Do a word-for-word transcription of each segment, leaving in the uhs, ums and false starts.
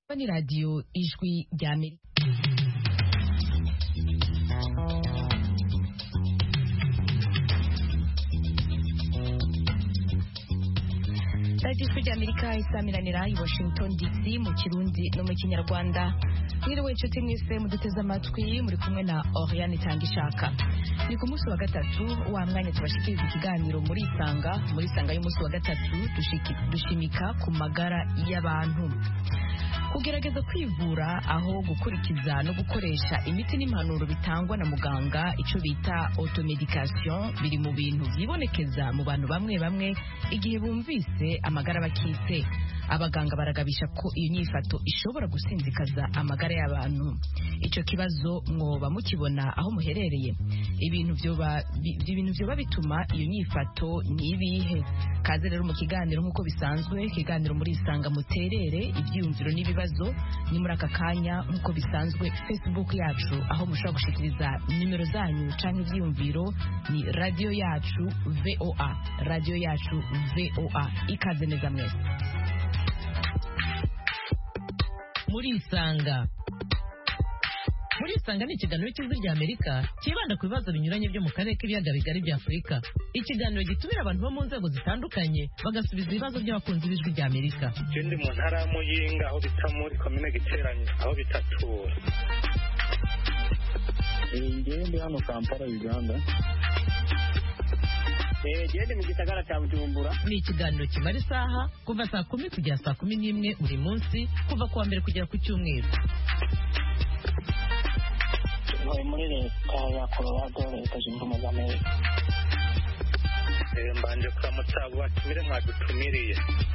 ni radiyo ijwi rya Amerika. radiyo ijwi rya Amerika isamiranira i Washington D C mu Kirundi no mu Kinyarwanda. Mwiriwe inshuti mwese muduteze amatwi, muri kumwe na Oriane Tangishaka. Ni ku munsi wa gatatu wa mwanya tubashikiriza ikiganiro muri Isanga. Muri Isanga y'umunsi wa gatatu dushimika ku magara y'abantu. Kugerageza kwivura aho gukurikiza no gukoresha imiti n'impanuro bitangwa na muganga, ico bita automedication, biri mu bintu byibonekeza mu bantu bamwe bamwe igihe bumvise amagara bakitse. Abaganga baragabisha ko iyo nyifato ishobora gusinzikaza amagara y'abantu. Ico kibazo mwoba mukibona aho muherereye? Ibintu byoba ibintu byoba bituma iyo nyifato ni ibihe? Kaze rero mu kiganiro nk'uko bisanzwe, ikiganiro muri Isanga muterere ibyiyumviro n'ibibazo. Ni muri aka kanya nk'uko bisanzwe Facebook yacu aho mushobora gushikiriza nimero zanyu canke ibyiyumviro ni radio yacu V O A, radio yacu V O A. Ikaze neza mwese muri Isanga. Muri Isanga ni ikiganiro cy'ijwi rya Amerika kibanda ku bibazo binyuranye byo mu karere k'ibiyaga bigari bya Afurika. Ikiganiro gitumira abantu bo mu nzego zitandukanye bagasubiza ibibazo by'abakunzi b'ijwi rya Amerika. Ikindi mu ntara ya Muyinga aho bita muri komine Giteranye aho bitatura. Ingende hano Kampala Uganda. Jende mu gisagara cya Bujumbura. Ni ikiganiro kimara isaha kuva saa kumi kugera saa kumi n'imwe buri munsi, kuva kuwa mbere kugera ku cyumweru. Muri muri leta ya Colorado, leta zunze ubumwe za Amerika. Mbanje kuramutsa batumire mwadutumiriye.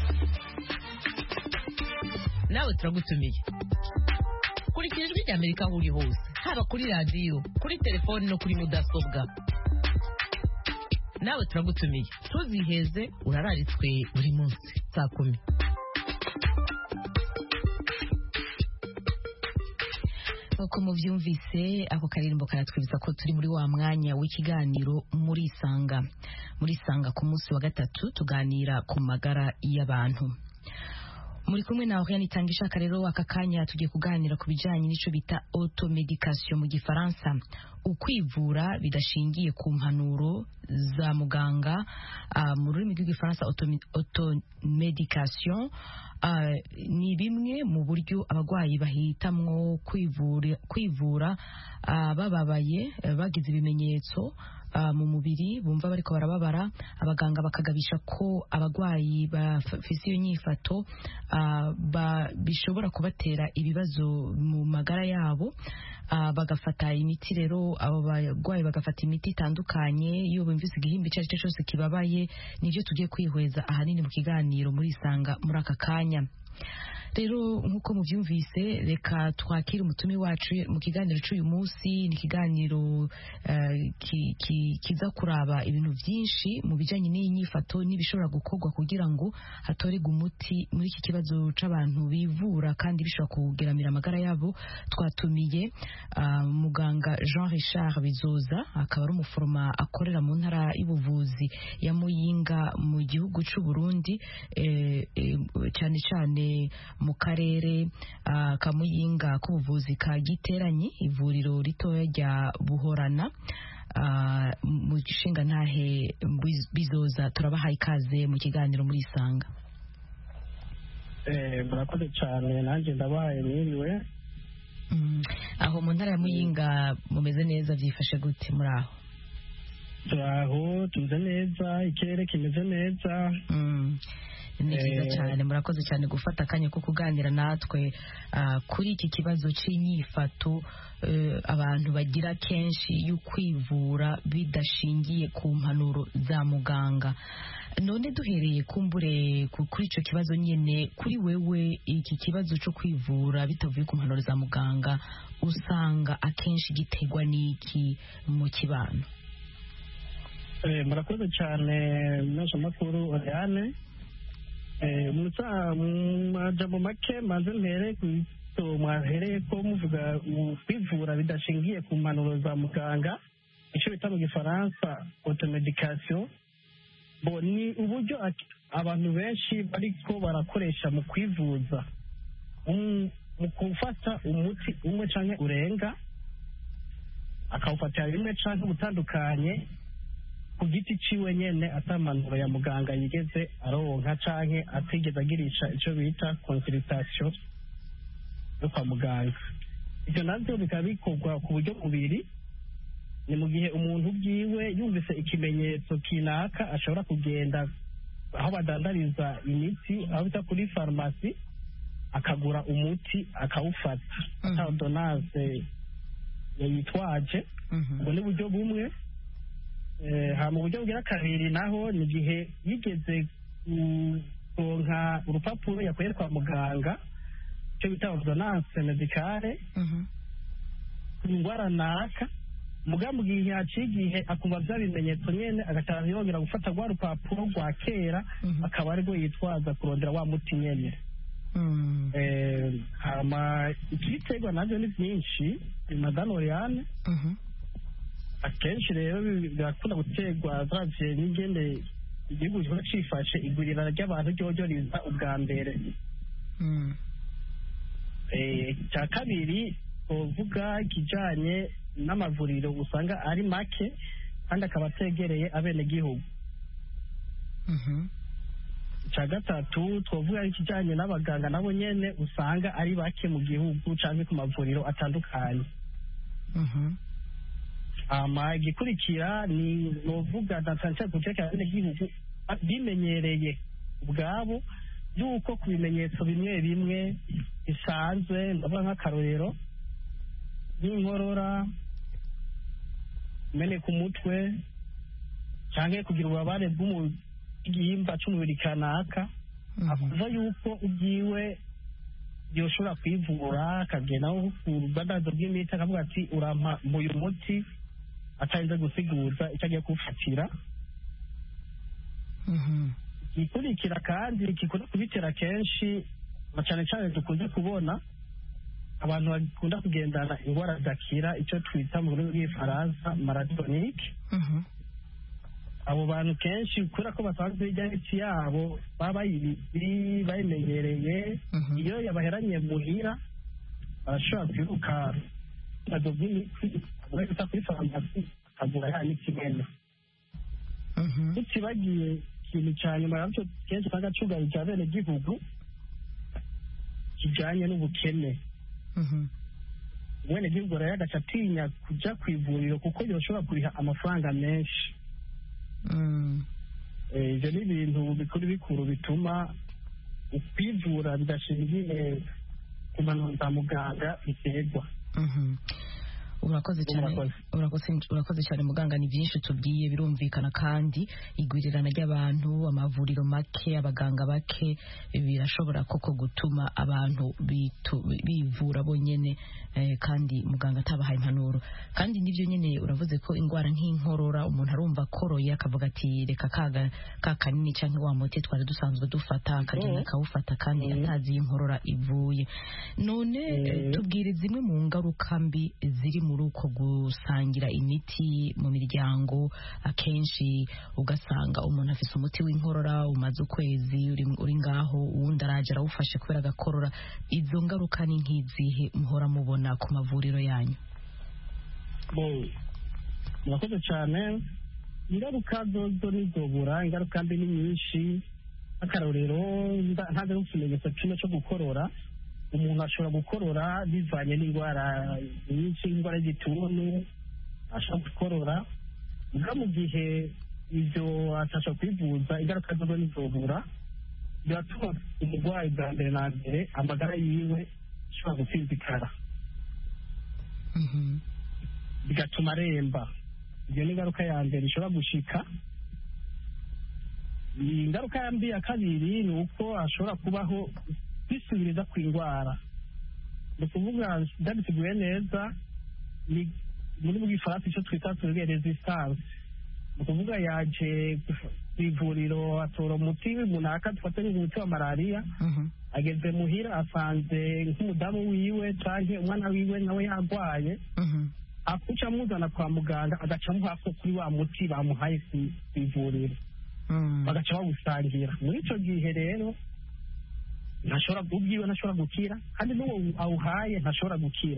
Nawe turagutumiye. Kurikira ijwi rya Amerika aho uri hose, haba kuri radiyo, kuri telefoni no kuri mudasobwa. Nawe turagutumiye, tuziheze urararitswe buri munsi saa kumi. Uko muvyumvise ako karirimbo karatwibuza ko turi muri wa mwanya w'ikiganiro muri Isanga. Muri Isanga ku munsi wa gatatu tuganira ku magara y'abantu. Muri kumwe na Oriane Tangishaka rero aka kanya tugiye kuganira ku bijanye n'ico bita automedication mu Gifaransa, ukwivura bidashingiye ku mpanuro za muganga. Uh, mu rurimi rw'Igifaransa automedication uh, ni bimwe mu buryo abagwayi bahitamwo kwivura kwivura uh, bababaye uh, bagize ibimenyetso Uh, mu mubiri bumva bariko barababara. Abaganga bakagabisha ko abagwayi bafise iyo nyifato uh, ba, bishobora kubatera ibibazo mu magara yabo. Uh, bagafata imiti rero, abo bagwayi bagafata imiti itandukanye iyo bumvise igihimba icyo aricyo cyose kibabaye. Nivyo tugiye kwihweza ahanini mu kiganiro muri Isanga muri aka kanya. Rero nk'uko muvyumvise, reka twakire umutumi wacu mu kiganiro cy'uyu munsi. Ni ikiganiro uh, ki, ki, kiza kuraba ibintu byinshi mu bijanye n'iyi nyifato n'ibishobora gukorwa kugira ngo hatorerwe umuti muri iki kibazo c'abantu bivura kandi bishobora kugeramira amagara yabo. Twatumiye uh, muganga Jean Richard Bizoza, akaba ari umuforoma akorera mu ntara y'ubuvuzi ya Muyinga mu gihugu c'u Burundi, eh, eh, cyane cyane mu karere uh, ka Muyinga k'ubuvuzi ka Giteranye, ivuriro ritoya rya Buhorana. Uh, mu gishinga ntahe Bizoza, turabahaye ikaze mu kiganiro muri Isanga. Eh, murakoze cyane, nanjye ndabahaye mwiriwe. Mm, aho mu ntara ya Muyinga mumeze neza, byifashe gute muri aho? Turaho tumeze neza, ikirere kimeze neza. Mm. Ni byiza cyane, murakoze cyane gufata akanya ko kuganira natwe uh, kuri iki kibazo c'inyifato uh, abantu bagira kenshi y'ukwivura bidashingiye ku mpanuro za muganga. None duhereye kumbure kuri ico kibazo nyene, kuri wewe iki kibazo cyo kwivura bitavuye ku mpanuro za muganga usanga akenshi gitegwa n'iki mu kibano? Eh, murakoze cyane nasha makuru Oriane. Eh, musa majambo make maze mpere ku mwahereye ko muvuga kwivura bidashingiye ku mpanuro za muganga, icyo bita mu Gifaransa automedication. Bo ni uburyo abantu benshi bariko barakoresha mu kwivuza. mu gufata umuti umwe canke urenga akawufatira rimwe canke ubutandukanye ku giti ciwe nyene atamanuro ya muganga yigeze aronka canke atigeze agirisha ico bita consultation yo kwa muganga. Ivyo navyo bikaba bikorwa ku buryo bubiri. Ni mu gihe umuntu bwiwe yumvise ikimenyetso kinaka ashobora kugenda aho badandariza imiti aho bita kuri farumasi akagura umuti akawufata ata ordonnance yitwaje. Ubwo ni buryo bumwe. Ha mu buryo bwa kabiri naho ni gihe yigeze kuronka urupapuro yakuye kwa muganga cyo bita ordonnance medicale ku ndwara naka mugambo gihe yacigihe akumva bya bimenyetso nyene agatanga yongera gufata rwa rupapuro rwa kera akaba ariko yitwaza kurondera wa muti nyene. Eh hama ikiterwa navyo ni byinshi Madame Oriane. Akenshi rero birakunda guterwa zavye n'ingene igihugu kiba cifashe igurira ry'abantu ryoryoreza ubwa mbere. Eh cya kabiri uvuga ikijanye n'amavuriro usanga ari make kandi akaba ategereye abenegihugu. Icya gatatu twavuga ikijanye n'abaganga nabo nyene usanga ari bake mu gihugu canke ku mavuriro atandukanye. Ama igikurikira ni novuga datanse guteka abenegihugu bimenyereye ubwabo yuko ku bimenyetso bimwe bimwe bisanzwe ndavuga nk'akarorero n'inkorora mene ku mutwe canke kugira ububabare bw'igihimba c'umubiri kanaka akuva yuko ubwiwe yoshobora kwivura akagenda aho ku rubadazo bw'imiti akavuga ati urampa uyu muti atarinze gusiguza icyo agiye kuwufatira. Igikurikira kandi gikunda kubitera kenshi na cane cane dukunze kubona abantu bakunda kugendana indwara zidakira icyo twita mu rurimi rw'ifaransa maladie chronique. Abo bantu kenshi kubera ko basanzwe hirya y'imiti yabo baba bayimenyereye iyo yabaheranye muhira barashobora kwiruka badobwa imiti bagahita kuri farumasi akagura ya miti nyene. Tutibagiye ikintu ca nyuma yavyo kenshi usanga cugarije abenegihugu kijanye n'ubukene. Mwene gihugu rero agaca atinya kuja kw'ivuriro kuko yoshobora kuriha amafaranga menshi. Ivyo ni ibintu bikuru bikuru bituma ukwivura bidashingiye ku mpanuro za muganga biterwa. urakoze cyane urakoze cyane muganga, ni byinshi tubwiye birumvikana, kandi igwirirana ry'abantu, amavuriro make, abaganga bake birashobora koko gutuma abantu bivura bonyene eh, kandi muganga atabahaye impanuro. Kandi nivyo nyene uravuze ko ingwara nk'inkorora umuntu arumva koroye akavuga ati reka kaga kakanini canke wa muti twari dusanzwe dufata akagenda akawufata kandi atazi inkorora ivuye. None eh, tubwire zimwe mu ngaruka mbi ziri muri uko gusangira imiti mu miryango. Akenshi ugasanga umuntu afise umuti w'inkorora umaze ukwezi uri, uri ngaho uwundi araje arawufashe kubera agakorora. Izo ngaruka ni nk'izihe muhora mubona ku mavuriro yanyu? Murakoze cyane. Ingaruka zozo nizobura, ingaruka mbi ni nyinshi. Akarorero ntaze n'ikimenyetso kimwe cyo gukorora, umuntu ashobora gukorora bivanye n'indwara nyinshi, indwara y'igituntu ashobora gukorora, ubwo mu gihe ibyo atasha kwivuza ingaruka zozo nizobura, biratuma umurwayi bwa mbere na mbere amagara yiwe ashobora gusinzikara, bigatuma aremba. Iyo ni ingaruka ya mbere ishobora gushika. Ingaruka mbi ya kabiri ni uko ashobora kubaho kwisubiriza kw'indwara. Ni ukuvuga ndabiteguye neza, ni muri mu gifaransa icyo twita tuvuge resistance. Ni ukuvuga yaje ku ivuriro atora umuti runaka, dufate nk'umuti wa malariya, ageze muhira asanze nk'umudamu wiwe canke umwana wiwe nawe yarwaye, akuca amuzana kwa muganga agaca amuhako kuri wa muti bamuhaye ku ivuriro, bagaca bawusangira. Muri ico gihe rero ntashobora ubwiwe ntashobora gukira kandi n'uwo awuhaye ntashobora gukira.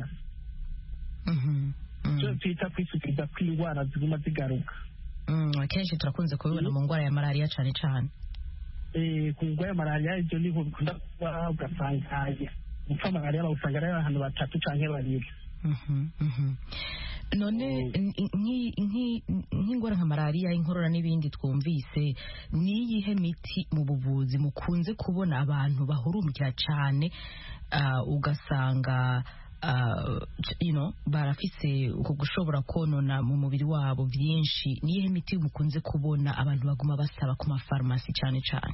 icyo twita kwisukiriza kw'indwara ziguma zigaruka. akenshi turakunze kubibona mu ndwara ya malariya cyane cyane. ku ndwara ya malariya ibyo niho bikunda kuba, ugasanga gupfa malariya bawusanga ari ahantu batatu cyangwa babiri. none nk'indwara nka malariya, inkorora n'ibindi twumvise, ni iyihe miti mu buvuzi mukunze kubona abantu bahurumukira cyane ugasanga you know barafise uko gushobora konona mu mubiri wabo byinshi? ni iyihe miti mukunze kubona abantu baguma basaba ku mafarumasi cyane cyane?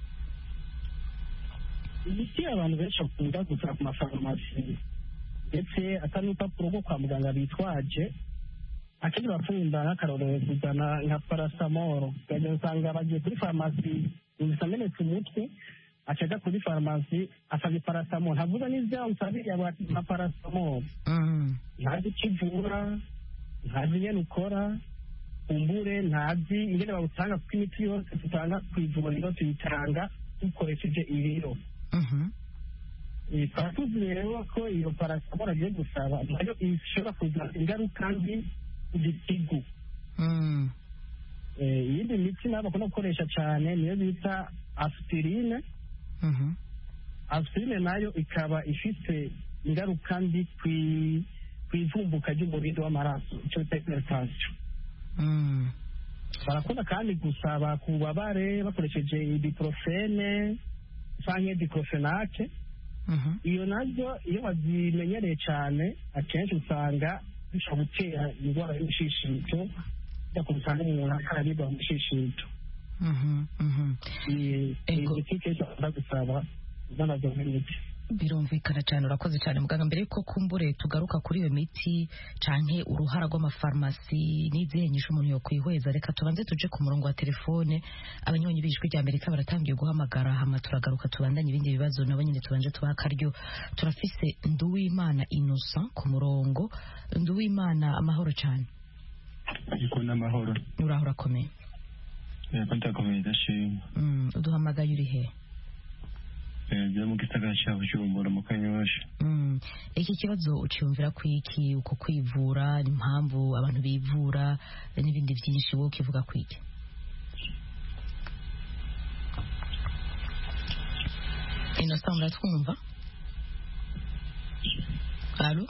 imiti abantu benshi bakunda gusaba ku mafarumasi ndetse atari urupapuro rwo kwa muganga bitwaje, akenshi bakunda nk'akarorero kuzana nka parasamoro, ukagenda usanga bagiye kuri farumasi yumvise amenetse umutwe, akajya kuri farumasi asabye parasamoro, ntavuga n'ibyaha usabiriye nka parasamoro, ntazi icyo ivura, ntazi ingene ukora, kumbure ntazi ingene bawutanga, kuko imiti yose dutanga ku ivuriro tuyitanga dukoresheje ibiro. twatuzi rero ko iyo parasamoro agiye gusaba nayo ishobora kuzana ingaruka mbi ku gitigu. iyindi miti nabo bakunda gukoresha cyane niyo bita aspirine. aspirine nayo ikaba ifite ingaruka mbi ku ivumbuka ry'umubiri w'amaraso, icyo bita hypertension. barakunda kandi gusaba ku bubabare bakoresheje ibuprofene cyangwa diclofenac. iyo nazo iyo bazimenyereye cyane akenshi usanga bishobora gutera indwara y'umushishito, usanga umuntu akaribwa mu mushishito. imiti kenshi bakunda gusaba zanazo nk'imiti. birumvikana cyane, urakoze cyane muganga. mbere yuko kumbure tugaruka kuri iyo miti canke uruhara rw'amafarumasi n'izihe nyisho umuntu yokwihweza, reka tubanze tuje ku murongo wa telefone. abanywanyi b'ijwi rya Amerika baratangiye guhamagara, hama turagaruka tubandanye ibindi bibazo nabo nyine tubanje tubaha akaryo. turafise Nduwimana Innocent ku murongo. Nduwimana, amahoro cyane. Iko n'amahoro. uraho urakomeye? yego ndakomeye ndashima. uduhamagaye uri he? byo mu gisagara cya Bujumbura mu Kanyosha. iki kibazo ucyumvira ku iki, uko kwivura, impamvu abantu bivura n'ibindi byinshi, wowe ukivuga ku iki? Innocent, uratwumva? Allo?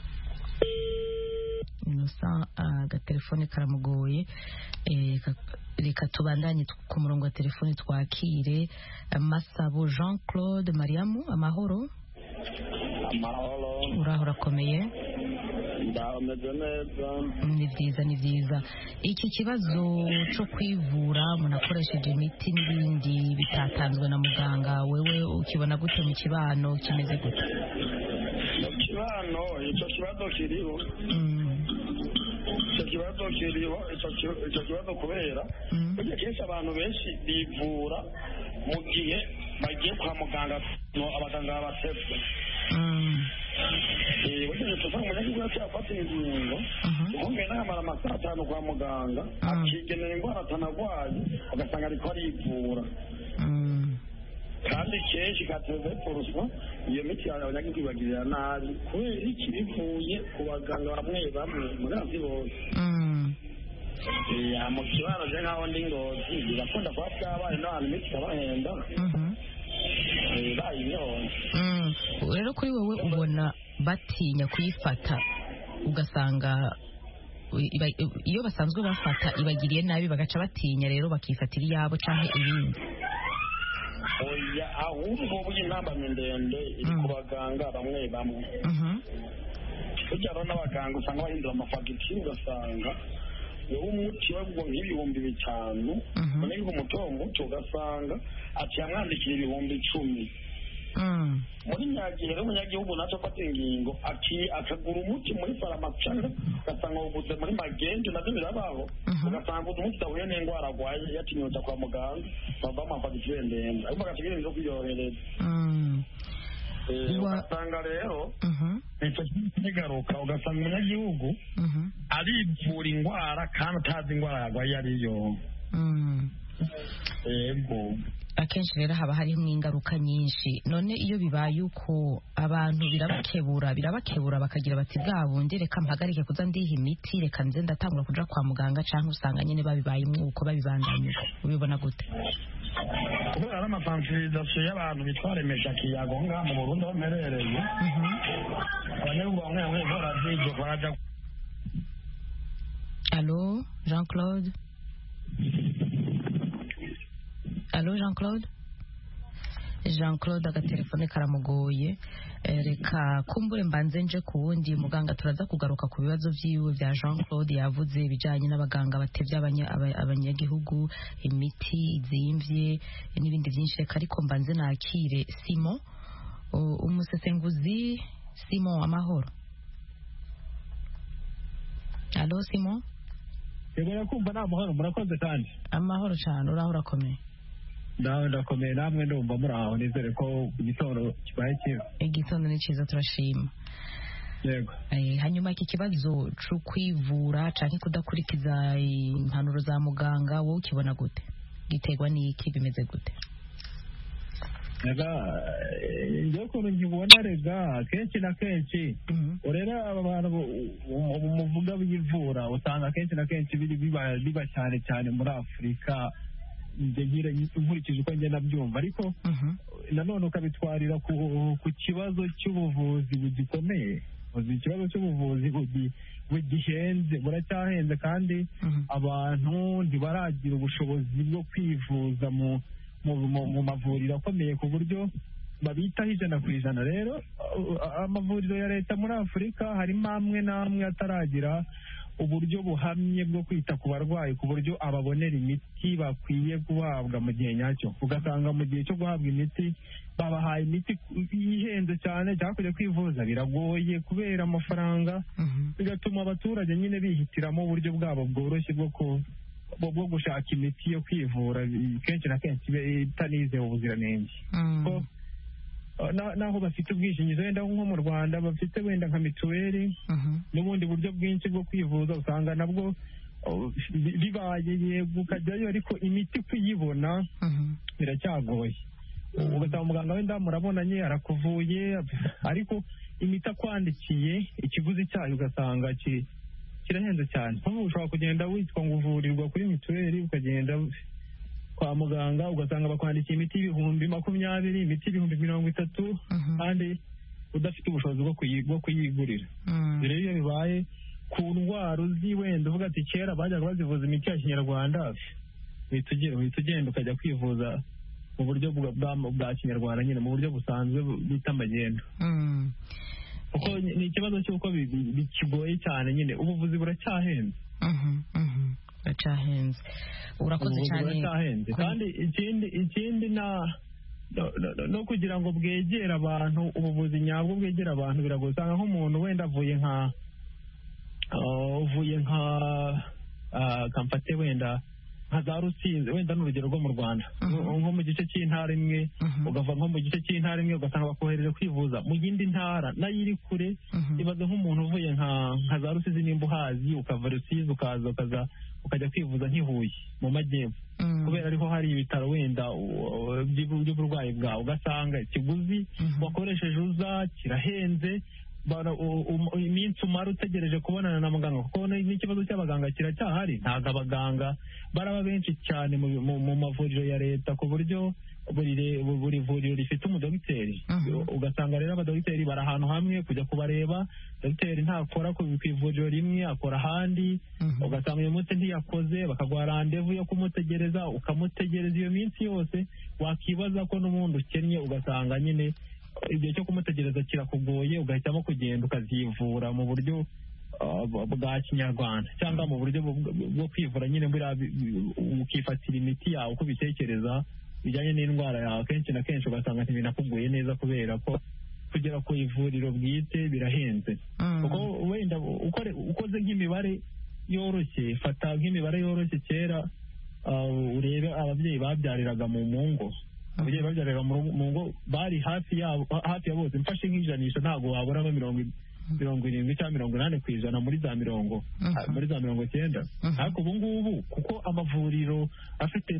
Innocent, agatelefone karamugoye. reka tubandanye ku murongo wa telefone twakire Masabo Jean Claude Mariamu. amahoro? amahoro. uraho urakomeye? ndameze neza. ni byiza ni byiza. iki kibazo cyo kwivura umuntu akoresheje imiti n'ibindi bitatanzwe na muganga, wewe ukibona gute mu kibano, kimeze gute? mu kibano icyo kibazo kiriho. icyo kibazo kiriho icyo kibazo kubera burya kenshi abantu benshi bivura mu gihe bagiye kwa muganga, abaganga babasebye. burya tuva mu munyagihugu yacu yafata ingingo ubundi namara amasaha atanu kwa muganga akigenera indwara atanarwaye, ugasanga ariko arivura. kandi kenshi gateze poroswa iyo miti yawe abanyagihugu ibagirira nabi kubera iki bivuye ku baganga bamwe bamwe muri bose. mu kibano je nkaho ndi Ngozi birakunda kuba byabaye n'abantu imiti ikabahenda bayinyoye. rero kuri wowe ubona batinya kuyifata, ugasanga iyo basanzwe bafata ibagiriye nabi bagaca batinya rero bakifatira iyabo canke ibindi? oya, ahubwo burya intambamyi ndende iri ku baganga bamwe bamwe. burya rero n'abaganga usanga bahindura amafagitire, ugasanga wowe umuti wagwa nk'ibihumbi bitanu, noneho umuti wo muto ugasanga ati yamwandikira ibihumbi icumi. muri nyagihe rero umunyagihugu naco afata ingingo akagura umuti muri farumasi, ugasanga uguze muri magendu, navyo birabaho. ugasanga umuti udahuye n'indwara arwaye yatinyutsa kwa muganga, bava amafagitire ndende, ariko agategereza zo kuyohereza. ugasanga rero icyo kigaruka, ugasanga umunyagihugu arivura indwara kandi utazi indwara yarwaye ariyo. yego, na kenshi rero haba hariho ingaruka nyinshi. None iyo bibaye uko abantu birabakebura birabakebura bakagira bati bwa bundi reka mpagarike kuza ndiha imiti reka nze ndatangura kuja kwa muganga canke usanga nyene babibaye umwuko babibandanya ubibona gute? kubera ari amasansirizasiyo y'abantu bitwaremesha kiyago ngaha mu Burundi aho mperereye abanyagihugu bamwe bamwe baravyiga baraja. Allô Jean-Claude? Allô Jean-Claude? Jean-Claude agatelefone karamugoye. Reka kumbure mbanze nje ku wundi muganga turaza kugaruka ku bibazo vyiwe vya Jean-Claude yavuze bijanye n'abaganga batevye abanyagihugu imiti izimvye n'ibindi vyinshi. Reka ariko mbanze nakire Simon umusesenguzi. Simon amahoro? Allô Simon? Yego kumva na amahoro murakoze kandi. Amahoro cyane uraho urakomeye? Ndaho ndakomeye namwe ndumva muri aho nizere ko igitondo kibaye cyiza. Igitondo ni cyiza turashima. Yego. Eh hanyuma iki kibazo cyo kwivura canke kudakurikiza impanuro za muganga wowe ukibona gute? Gitegwa n'iki bimeze gute? Rega njye ko nkibona rega kenshi na kenshi urera abantu muvuga bivura usanga kenshi na kenshi biri biba biba cyane cyane muri Afurika ngira inkurikije uko ngenda byumva ariko nanone ukabitwarira ku kibazo cy'ubuvuzi bugikomeye. Ikibazo cy'ubuvuzi bugihenze buracyahenze kandi abantu ntibaragira ubushobozi bwo kwivuza mu mu mavuriro akomeye ku buryo babitaho ijana ku ijana. Rero amavuriro ya leta muri Afurika harimo amwe n'amwe ataragira uburyo buhamye bwo kwita ku barwayi ku buryo ababonera imiti bakwiye guhabwa mu gihe nyacyo. Ugasanga mu gihe cyo guhabwa imiti babahaye imiti ihenze cyane cyangwa kujya kwivuza biragoye kubera amafaranga, bigatuma abaturage nyine bihitiramo uburyo bwabo bworoshye bwo ku bwo gushaka imiti yo kwivura kenshi na kenshi itanize ubuziranenge. Naho bafite ubwishingizi wenda nko mu Rwanda bafite wenda nka mituweli n'ubundi buryo bwinshi bwo kwivuza usanga nabwo bibaye yego ukajyayo ariko imiti kuyibona biracyagoye. Ugasanga umuganga wenda murabonanye arakuvuye ariko imiti akwandikiye ikiguzi cyayo ugasanga kirahenze cyane. Ushobora kugenda witwa ngo uvurirwa kuri mituweli ukagenda kwa muganga ugasanga bakwandikiye imiti ibihumbi makumyabiri imiti ibihumbi mirongo itatu kandi udafite ubushobozi bwo kuyigurira. Rero iyo bibaye ku ndwara uzi wenda uvuga ati kera bajyaga bazivuza imiti ya kinyarwanda uhita ugenda ukajya kwivuza mu buryo bwa kinyarwanda nyine mu buryo busanzwe bita amagendo. Kuko ni ikibazo cy'uko bikigoye cyane nyine ubuvuzi buracyahenze. Buracyahenze. Urakoze cyane. Kandi ikindi ikindi na no kugira ngo bwegere abantu ubuvuzi nyabwo bwegera abantu biragoye. Usanga nk'umuntu wenda avuye nka uvuye nka kamfate wenda nka za Rusizi wenda n'urugero rwo mu Rwanda nko mu gice cy'intara imwe ugava nko mu gice cy'intara imwe ugasanga bakohereje kwivuza mu yindi ntara nayo iri kure. Ibaze nk'umuntu uvuye nka za Rusizi nimba uhazi ukava Rusizi ukaza ukaza ukajya kwivuza nk'ihuye mu majyepfo kubera ariho hari ibitaro wenda by'uburwayi bwawe ugasanga ikiguzi wakoresheje uza kirahenze iminsi umara utegereje kubonana na muganga kuko n'ikibazo cy'abaganga kiracyahari. Ntabwo abaganga baraba benshi cyane mu mavuriro ya leta ku buryo buri vuriro rifite umudogiteri. Ugasanga rero abadogiteri bari ahantu hamwe kujya kubareba, dogiteri ntakora ku ivuriro rimwe akora ahandi, ugasanga uyu munsi ntiyakoze bakaguha randevu yo kumutegereza ukamutegereza iyo minsi yose wakibaza ko n'ubundi ukennye ugasanga nyine igihe cyo kumutegereza kirakugoye ugahitamo kugenda ukazivura mu buryo bwa kinyarwanda cyangwa mu buryo bwo kwivura nyine ukifatira imiti yawe uko ubitekereza bijyanye n'indwara yawe. Kenshi na kenshi ugasanga ntibinakugoye neza kubera ko kugera ku ivuriro bwite birahenze. Kuko wenda ukoze nk'imibare yoroshye, fata nk'imibare yoroshye kera urebe ababyeyi babyariraga mu ngo ababyeyi babyariraga mu ngo bari hafi yabo hafi ya bose mfashe nk'ijanisha ntabwo waburamo mirongo mirongo irindwi cyangwa mirongo inani ku ijana muri za mirongo muri za mirongo icyenda ariko ubu ngubu kuko amavuriro afite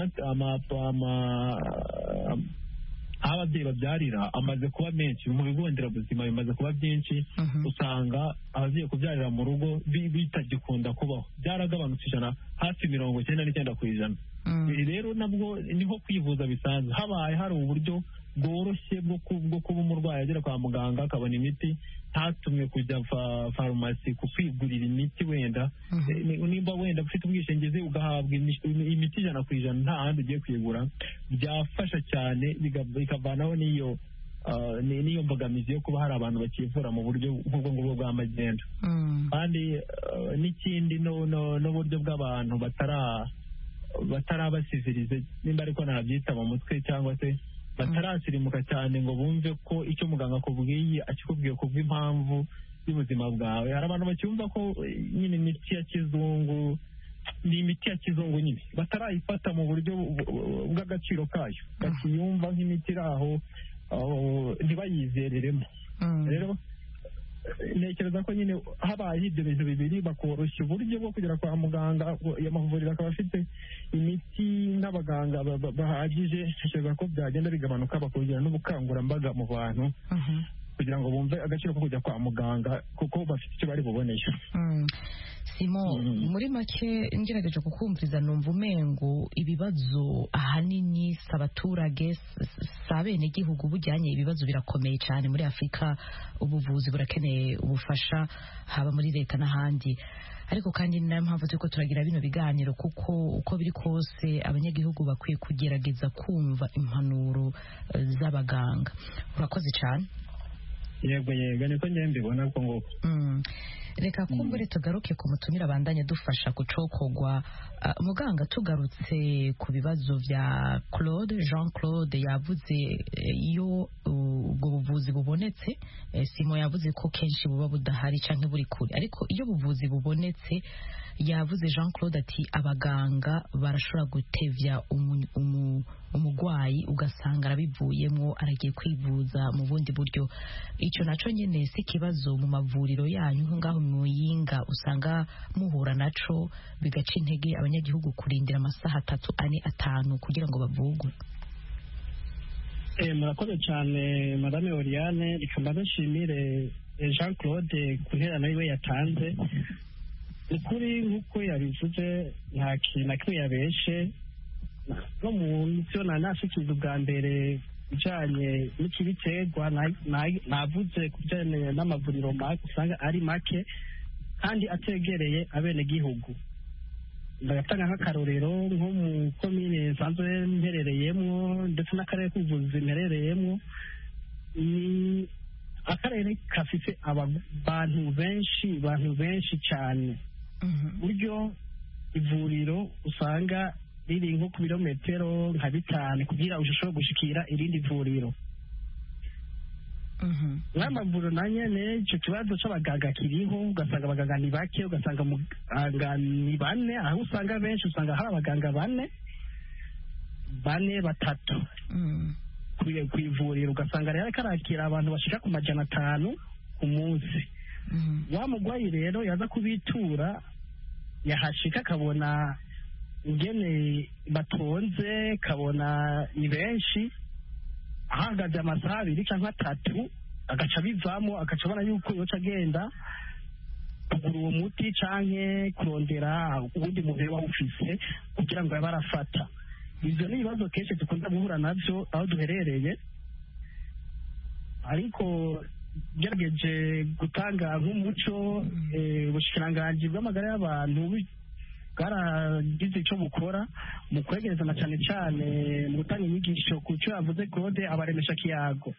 aho ababyeyi babyarira amaze kuba menshi mu bigo nderabuzima bimaze kuba byinshi usanga abagiye kubyarira mu rugo bitagikunda kubaho byaragabanutse ijana hafi mirongo icyenda n'icyenda ku ijana rero nabwo niho kwivuza bisanzwe habaye hari uburyo bworoshye bwo kuba umurwayi agera kwa muganga akabona imiti ntatumwe kujya farumasi kwigurira imiti wenda nimba wenda ufite ubwishingizi ugahabwa imiti ijana ku ijana nta handi ugiye kuyigura byafasha cyane bikavanaho n'iyo n'iyo mbogamizi yo kuba hari abantu bakivura mu buryo nk'ubwo ngubwo bwa magendu kandi n'ikindi n'uburyo bw'abantu batara batarabasivirize nimba ariko nabyita mu mutwe cyangwa se batarasirimuka cyane ngo bumve ko icyo muganga akubwiye akikubwiye kuva impamvu y'ubuzima bwawe. Hari abantu bacyumva ko nyine imiti ya kizungu ni imiti ya kizungu nyine batarayifata mu buryo bw'agaciro kayo, bakiyumva nk'imiti iri aho ntibayizereremo. Rero ntekereza ko nyine habaye ibyo bintu bibiri bakoroshya uburyo bwo kugera kwa muganga, amavuriro akaba afite imiti n'abaganga bahagije, ntekereza ko byagenda bigabanuka bakongera n'ubukangurambaga mu bantu kugira ngo bumve agaciro ko kujya kwa muganga kuko bafite icyo bari bubonesha. Simo, muri make ngerageje kukumviza numva umengo ibibazo ahanini si abaturage si abenegihugu bujyanye, ibibazo birakomeye cyane muri Afurika, ubuvuzi burakeneye ubufasha haba muri leta n'ahandi, ariko kandi ni nayo mpamvu turiko turagira bino biganiro kuko uko biri kose abanyagihugu bakwiye kugerageza kumva impanuro z'abaganga. Urakoze cyane. Yego yego niko njye mbibona ko ngo reka kumbure tugaruke ku mutumira bandanye dufasha kucokogwa. Uh, muganga tugarutse ku bibazo vya Claude Jean Claude yavuze iyo ubwo uh, buvuzi bubonetse, eh, Simo yavuze ko kenshi buba budahari canke buri kure, ariko iyo buvuzi bubonetse yavuze Jean Claude ati abaganga barashobora gutevya umugwayi umu, ugasanga arabivuyemo aragiye kwivuza mu bundi buryo. Ico naco nyene si kibazo mu mavuriro yanyu nko ngaho Muyinga usanga muhura naco bigaca intege abanyagihugu kurindira amasaha atatu ane atanu kugira ngo bavugwe. Eh, murakoze cyane Madame Oriane, rikamba nshimire Jean Claude kuherana iwe yatanze. Ukuri nk'uko yabivuze nta kintu na kimwe yabeshe, no mu byo nanashikiza ubwa mbere bijanye n'ikibiterwa navuze ku bijanye n'amavuriro make usanga ari make kandi ategereye abene gihugu. Ndagatanga nk'akarorero nko mu komine nsanzwe mperereyemwo ndetse n'akarere k'ubuvuzi mperereyemwo, ni akarere kafite abantu benshi bantu benshi cyane, buryo ivuriro usanga riri nko ku birometero nka bitanu kugira ushobore gushikira irindi vuriro. N'amavuriro na nyene icyo kibazo c'abaganga kiriho, ugasanga abaganga ni bake, ugasanga muganga ni bane, aho usanga benshi usanga hari abaganga bane bane batatu ku ivuriro, ugasanga rero karakira abantu bashika ku majana atanu ku munsi. Wa mugwayi rero yaza kubitura yahashika akabona ingene batonze, kabona ni benshi, ahagaze amasaha abiri cyangwa atatu agaca bivamo, agaca abona yuko yoca agenda kugura uwo muti canke kurondera ubundi muntu yaba awufise kugira ngo yabe arafata. Ivyo ni ibibazo kenshi dukunda guhura navyo aho duherereye, ariko gerageje gutanga nk'umuco ubushikiranganji bw'amagara y'abantu bwaragize icyo bukora mu kwegereza na cyane cyane mu gutanga inyigisho ku cyo yavuze Claude, abaremesha kiyago.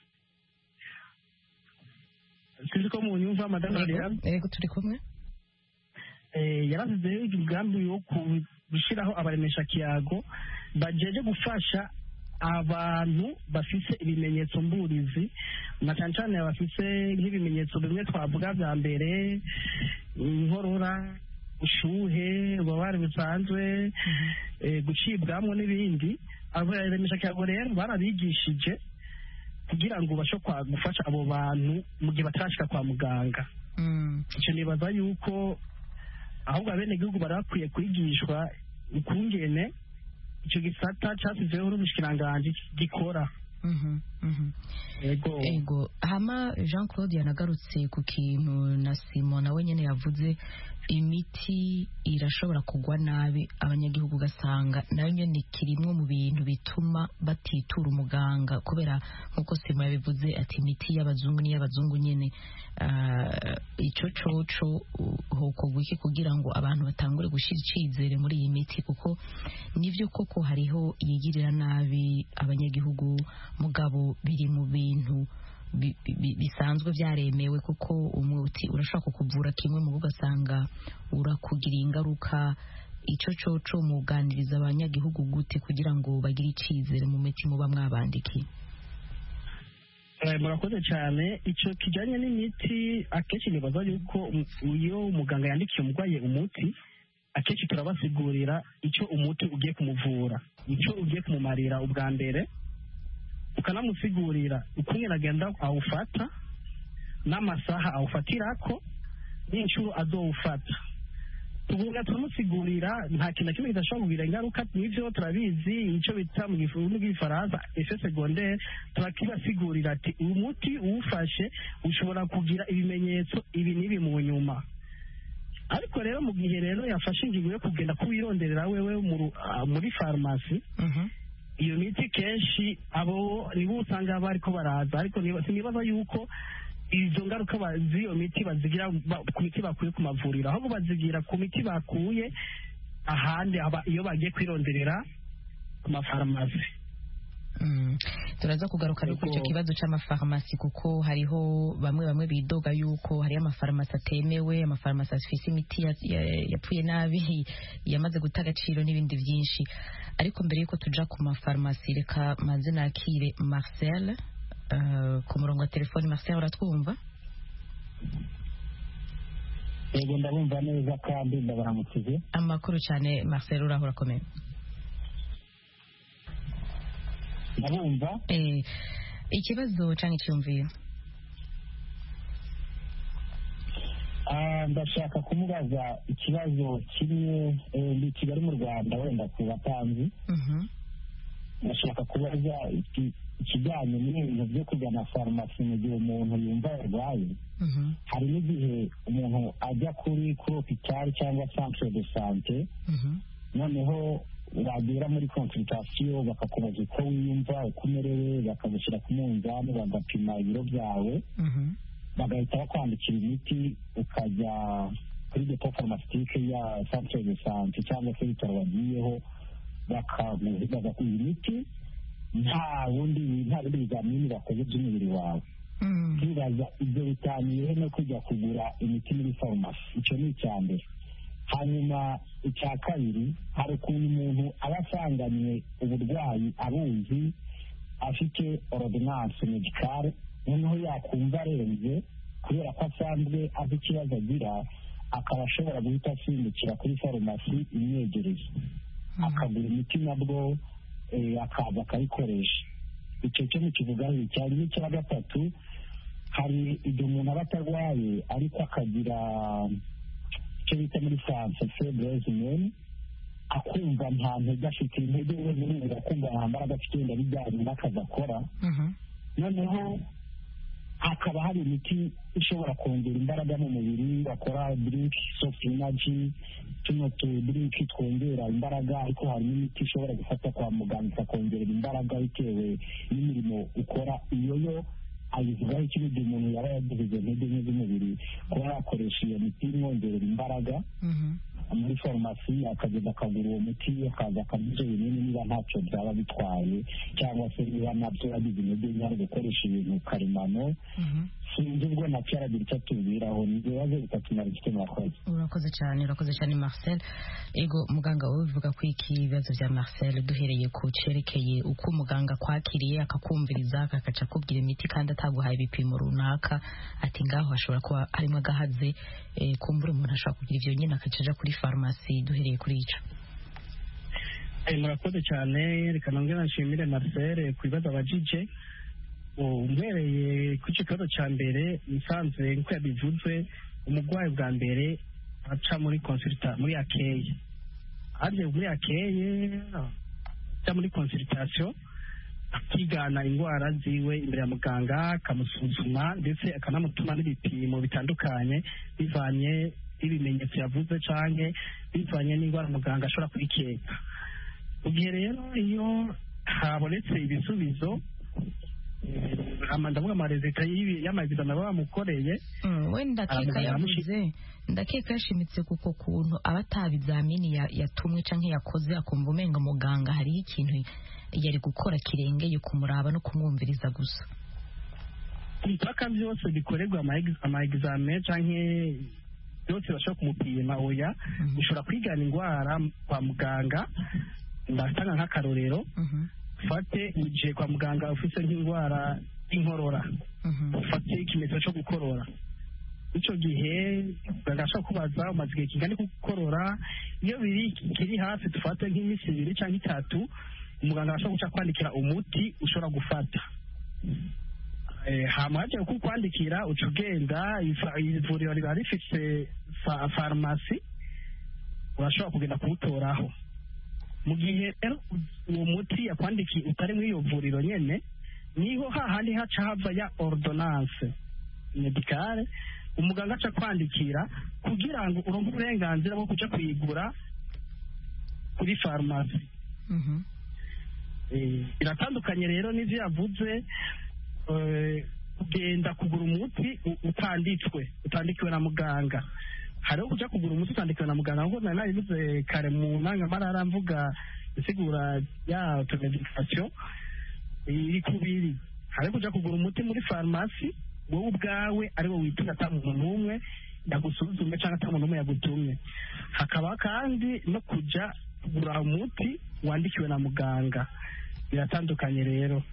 Sinzi ko mu nyumva Madame Oriane. Yego turi kumwe. Eh, yarasize umugambi wo gushyiraho abaremesha kiyago bajeje gufasha abantu bafise ibimenyetso mburizi, na cyane cyane bafise nk'ibimenyetso bimwe twavuga bya mbere, inkorora, ushuhe, ububabare busanzwe, gucibwamo n'ibindi. Abaremesha kiyago rero barabigishije kugira ngo ubashe gufasha abo bantu mu gihe batarashika kwa muganga. icyo nibaza yuko ahubwo abenegihugu bari bakwiye kwigishwa ukungene icyo gisata cyasizeho n'ubushikiranganje gikora. ego ego hama Jean Claude yanagarutse ku kintu na Simon nawe nyene yavuze, imiti irashobora kugwa nabi abanyagihugu gasanga nayo nyene kirimwe mu bintu bituma batitura umuganga, kubera nkuko Simon yabivuze ati imiti y'abazungu ni y'abazungu nyene. uh, ico coco hoko gwiki kugira ngo abantu batangure gushira icizere muri iyi miti, kuko nivyo koko hariho yigirira nabi abanyagihugu, mugabo biri mu bintu bisanzwe byaremewe, kuko umuti urashaka kukuvura kimwe mu ugasanga urakugira ingaruka. ico coco muganiriza abanyagihugu gute kugira ngo bagire icizere mu miti muba mwabandikiye? Murakoze cyane. Icyo kijyanye n'imiti akenshi nibaza yuko iyo umuganga yandikiye umurwayi umuti, akenshi turabasigurira icyo umuti ugiye kumuvura, icyo ugiye kumumarira ubwa mbere, ukanamusigurira ukungene agenda awufata n'amasaha awufatirako n'inshuro azowufata. tuvuga turamusigurira nta kintu na kimwe kidashobora kugira ingaruka. n'ivyo turabizi icyo bita mu gifungu bw'ifaransa effet secondaire, turakibasigurira ati uyu muti uwufashe ushobora kugira ibimenyetso ibi n'ibi mu nyuma. ariko rero mu gihe rero yafashe ingingo yo kugenda kuwironderera wewe muri farumasi, iyo miti kenshi abo nibo usanga bariko baraza, ariko sinibaza yuko izo ngaruka z'iyo miti bazigira ku miti bakuye ku mavuriro, ahubwo bazigira ku miti bakuye ahandi iyo bagiye kwironderera ku mafarumasi. Mm. turaza kugaruka kuri icyo kibazo cy'amafarumasi, kuko hariho bamwe bamwe bidoga yuko hari amafarumasi atemewe, amafarumasi afite imiti yapfuye nabi, yamaze guta agaciro n'ibindi byinshi. ariko mbere yuko tuja ku mafarumasi, reka manze nakire Marcel uh, ku murongo wa telefoni. Marcel, uratwumva? yego ndabumva neza kandi ndabaramukije. Amakuru cyane Marcel, uraho urakomeye? ndabumva. eh ikibazo cyane cyumviye. ah ndashaka kumubaza ikibazo kimwe ndi Kigali mu Rwanda, wenda ku batanzi. mhm ndashaka kubaza ikijyanye n'ibintu byo kujyana farumasi mu gihe umuntu yumva yarwaye. mhm hari n'igihe umuntu ajya kuri hospital cyangwa centre de santé, mhm noneho wagera muri consultation bakakubaza uko wiyumva, uko umerewe, bakagushyira ku munzani bagapima ibiro byawe, bagahita bakwandikira imiti, ukajya kuri depo pharmaceutique ya centre de santé cyangwa se ibitaro wagiyeho, bakaguha imiti nta wundi nta bindi bizamini bakoze by'umubiri wawe. twibaza ibyo bitaniyeho no kujya kugura imiti muri farumasi. icyo ni icya mbere. hanyuma icya kabiri, hari ukuntu umuntu aba asanganywe uburwayi abuzi, afite ordonnance medicale, noneho yakumva arenze kubera ko asanzwe azi ikibazo agira, akaba ashobora guhita asimbukira kuri farumasi imwegereye akagura imiti, nabwo akaza akayikoresha. icyo cyo ntikivugaho cyane. n'icya gatatu, hari igihe umuntu aba atarwaye ariko akagira icyo bita muri France faiblesse humaine, akumva nta ntege afite, intege we zirunga, akumva nta mbaraga afite, wenda bijyanye n'akazi akora. noneho hakaba hari imiti ishobora kongera imbaraga mu mubiri, bakora drink soft energy, tuno tu drink twongera imbaraga, ariko hari n'imiti ishobora gufata kwa muganga ikakongerera imbaraga bitewe n'imirimo ukora. iyo yo ayivugaho ikintu gihe umuntu yaba yagize intege nke z'umubiri, kuba yakoresha iyo miti imwongerera imbaraga muri farumasi, akagenda akagura uwo muti, akaza akamuha ibinini niba ntacyo byaba bitwaye, cyangwa se niba nabyo yagize intege nke ari gukoresha ibintu karemano. sinzi ubwo nacyo aragira icyo atubwiraho. ni ibibazo bitatu nari mfite. murakoze. urakoze cyane urakoze cyane Marcel. ego muganga wowe uvuga ko iki ibibazo bya Marcel, duhereye ku cyerekeye uko umuganga kwakiriye akakumviriza akakaca akubwira imiti kandi ataguhaye ibipimo runaka, ati ngaho hashobora kuba harimo agahaze, kumbura umuntu ashobora kugira ibyo nyine akacaja kuri farumasi. duhereye kuri ico. murakoze cyane. reka nongere nshimire Marcel ku bibazo abajije. umbereye ku kibazo cya mbere musanzwe nk'uko yabivuze umurwayi bwa mbere aca muri consulta muri akeye aje muri akeye aca muri consultation akigana indwara ziwe imbere ya muganga akamusuzuma ndetse akanamutuma n'ibipimo bitandukanye bivanye n'ibimenyetso yavuze canke bivanye n'indwara muganga ashobora kurikeka mu gihe rero iyo habonetse ibisubizo ndavuga amarezita y'amagizana baba bamukoreye wenda ndakeka yavuze ndakeka yashimitse kuko kuntu aba atabizamini yatumwe canke yakoze akumva umenga muganga hariho ikintu yari gukora kirengeye kumuraba no kumwumviriza gusa impaka byose bikorerwa ama-examen canke byose bashobora kumupima oya ushobora kwigana indwara kwa muganga ndatanga nk'akarorero ufate uje kwa muganga ufise nk'indwara y'inkorora ufate ikimenyetso cyo gukorora icyo gihe muganga ashobora kubaza umaze igihe kingana gukorora iyo biri kiri hafi dufate nk'iminsi ibiri cyangwa itatu umuganga ashobora guca kwandikira umuti ushobora gufata hama haje kukwandikira uca ugenda ivuriro riba rifise farumasi urashobora kugenda kuwutoraho mu gihe rero uwo muti yakwandikiye utari muri iyo vuriro nyene niho hahandi haca hava ya ordonnance medicale umuganga aca kwandikira kugira ngo uronke uburenganzira bwo kuja kuyigura kuri farumasi biratandukanye rero n'ivyo yavuze kugenda kugura umuti utanditswe utandikiwe na muganga hariho kuja kugura umuti utandikiwe na muganga ngo nari nabivuze kare mu ntangamarara mvuga isigura ya automedication iri kubiri hariho kuja kugura umuti muri farumasi wowe ubwawe ari wo witura ata muntu n'umwe yagusuzume cyangwa ata muntu n'umwe yagutumye hakaba kandi no kuja kugura umuti wandikiwe na muganga biratandukanye rero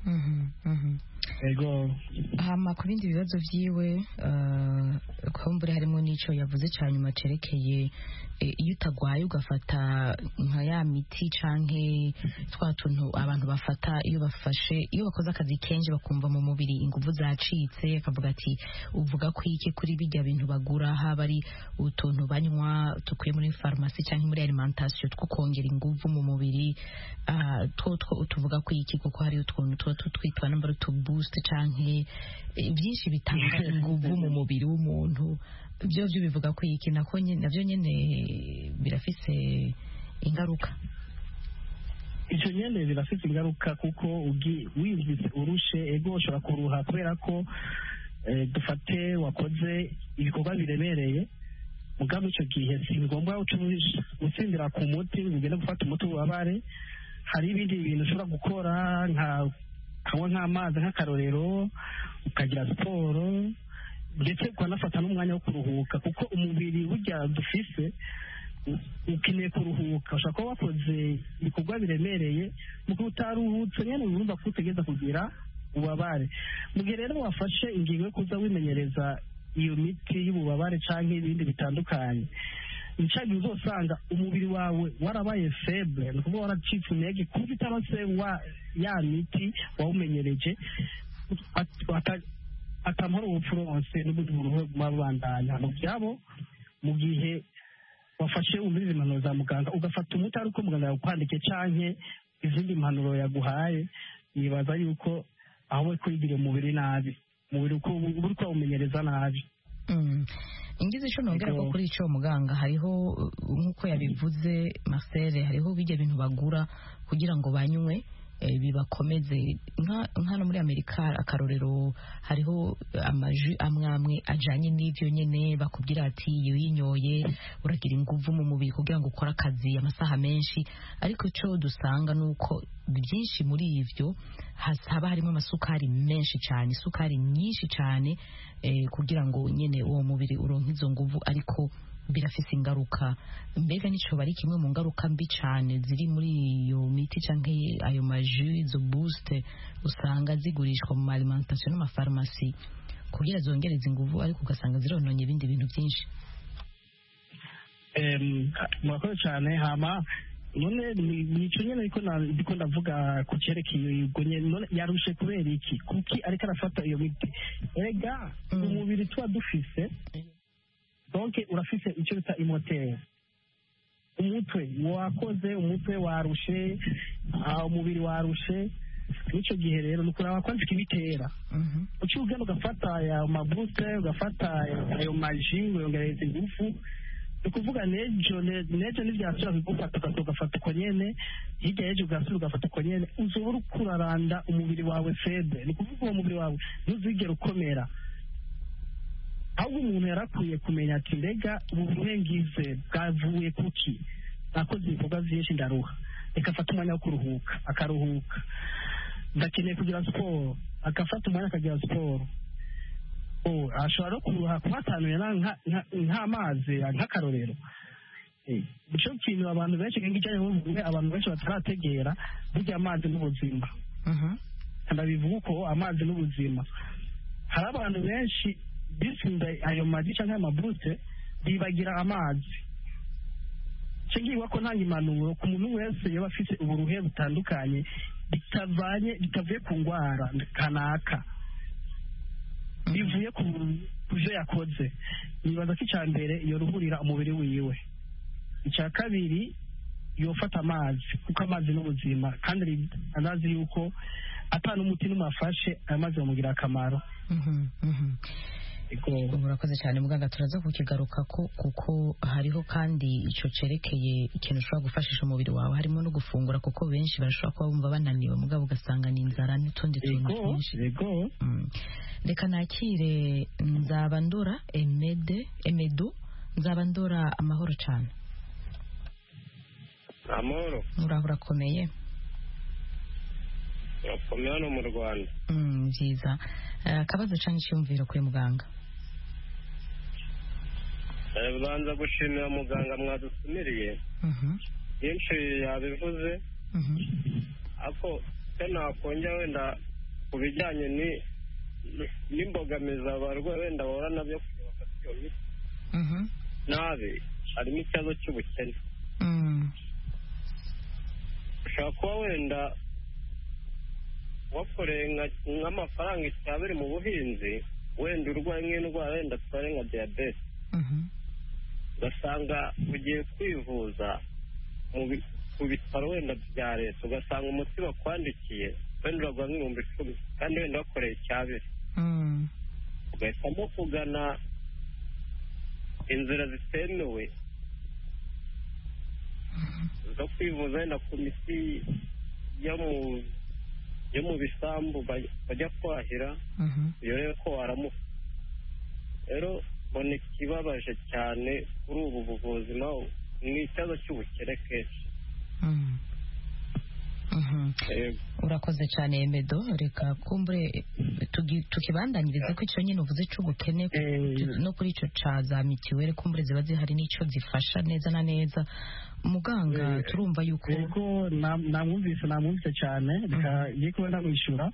ego hama ku bindi bibazo vyiwe kumbure harimo n'ico yavuze ca nyuma cerekeye iyo utagwaye ugafata nka ya miti canke twa tuntu abantu bafata iyo bafashe iyo bakoze akazi kenshi bakumva mu mubiri inguvu zacitse akavuga ati uvuga ko iki kuri bijya bintu bagura haba ari utuntu banywa tukuye muri farumasi canke muri alimentation two kongera inguvu mu mubiri two two tuvuga ko iki kuko hari utuntu tuba twitwa number to boost canke byinshi bitanga inguvu mu mubiri w'umuntu byo byo bivuga ko iki nako navyo nyene birafise ingaruka icyo nyene birafise ingaruka kuko wiyumvise urushe ego ushobora kuruha kubera ko dufate wakoze ibikorwa biremereye mugabo icyo gihe si ngombwa utsindira ku muti ugende gufata umuti w'ububabare hari ibindi bintu ushobora gukora nka kanywa nk'amazi nk'akarorero ukagira siporo ndetse ukanafata n'umwanya wo kuruhuka kuko umubiri burya dufise ukeneye kuruhuka ushobora kuba wakoze ibikorwa biremereye mu gihe utaruhutse nyine urumva ko utegereza kugira ububabare mu gihe rero wafashe ingingo yo kuza wimenyereza iyo miti y'ububabare cyangwa ibindi bitandukanye nicyo uzosanga umubiri wawe warabaye feble ni ukuvuga waracitse intege kuko utarose ya miti wawumenyereje atamara ubupfuro wose n'ubundi buruhu bw'abandanya mu byabo mu gihe wafashe umurizi impanuro za muganga ugafata umuti ari uko muganga yawukwandikiye canke izindi mpanuro yaguhaye nibaza yuko aho uri kwigirira umubiri nabi umubiri uko uri kwawumenyereza nabi ingize ico nongera ko kuri ico muganga hariho nkuko yabivuze Marcel hariho bijya bintu bagura kugira ngo banywe bibakomeze nka no muri Amerika akarorero hariho amaju amwe amwe ajanye n'ivyo nyene bakubwira ati iyo yinyoye uragira inguvu mu mubiri kugira ngo ukora akazi amasaha menshi ariko ico dusanga nuko byinshi muri ivyo haba harimo amasukari menshi cyane isukari nyinshi cyane eh, kugira ngo nyene uwo mubiri uronke izo nguvu ariko birafise ingaruka mbega nico bari kimwe mu ngaruka mbi cyane ziri muri iyo miti canke ayo maju izo boost usanga zigurishwa mu alimentation n'amafarmasi kugira zongereza inguvu ariko ugasanga zirononye ibindi bintu byinshi em murakoze cyane hama none nico nyene ariko ndiko ndavuga ku cerekeye ubwo nyene none yarushe kubera iki kuki ariko arafata iyo miti ega umubiri tuba dufise donc urafise icyo bita imoteri umutwe wakoze umutwe warushe umubiri warushe nicyo gihe rero ni ukuraba ko nziko ibitera uciye ugenda ugafata ayo mabuse ugafata ayo maji uyongereza ingufu ni ukuvuga nejo nejo n'ibyasubira kugufata ugafata uko nyene hirya y'ejo ugasubira ugafata uko nyene uzoba uriko uraranda umubiri wawe febe ni ukuvuga uwo mubiri wawe ntuzigere ukomera ahubwo umuntu yarakwiye kumenya ati mbega ubu burengize bwavuye kuki nakoze ibikorwa byinshi ndaruha reka afata umwanya wo kuruhuka akaruhuka ndakeneye kugira siporo agafata umwanya akagira siporo ashobora no kuruha kuhatanura nk'amazi nk'akarorero icyo kintu abantu benshi nk'ijyanye n'ubuvuzi abantu benshi batarategera burya amazi n'ubuzima ndabivuga uko amazi n'ubuzima hari abantu benshi bisinda ayo mazi cyangwa amabute bibagira amazi cyangwa ko nta impanuro ku muntu wese yaba afite uburuhe butandukanye bitavanye bitavuye ku ndwara kanaka bivuye ku byo yakoze nibaza ko icya mbere yoruhurira umubiri wiwe icya kabiri yofata amazi kuko amazi n'ubuzima kandi anazi yuko atanu umuti n'umafashe ayo mazi bamugira akamaro murakoze cyane muganga turaza kukigaruka ko kuko hariho kandi icyo cerekeye ikintu ushobora gufashisha umubiri wawe harimo no gufungura kuko benshi barashobora kuba bumva bananiwe mugabo ugasanga ni inzara n'utundi tuntu twinshi reka nakire Nzabandora Emede Emedu Nzabandora amahoro cyane amahoro muraho urakomeye urakomeye hano mu Rwanda byiza akabazo cyangwa icyumviro kuri muganga banza gushimira muganga mwadusumiriye byinshi yabivuze ariko se nakongera wenda ku bijyanye n'imbogamizi abarwayi wenda bahura nabyo kugira bafate iyo miti nabi harimo ikibazo cy'ubukene ushobora kuba wenda wakoreye nk'amafaranga icyabiri mu buhinzi wenda urwaye nk'indwara wenda tware nka diyabete ugasanga ugiye kwivuza ku bitaro wenda bya leta ugasanga umuti bakwandikiye wenda uragura nk'ibihumbi icumi kandi wenda wakoreye icyabiri ugahitamo kugana inzira zitemewe zo kwivuza wenda ku miti yo mu yo mu bisambu bajya kwahira iyo rero ko waramuka rero mbona ikibabaje cyane kuri ubu buvuzi nawe ni ikibazo cy'ubukene kenshi urakoze cyane Emedo reka kumbure tukibandanyiriza ko icyo nyine uvuze cy'ubukene no kuri icyo ca za mitiweli kumbure ziba zihari n'icyo zifasha neza na neza muganga turumva yuko yego namwumvise namwumvise cyane reka ngiye kuba ndamwishyura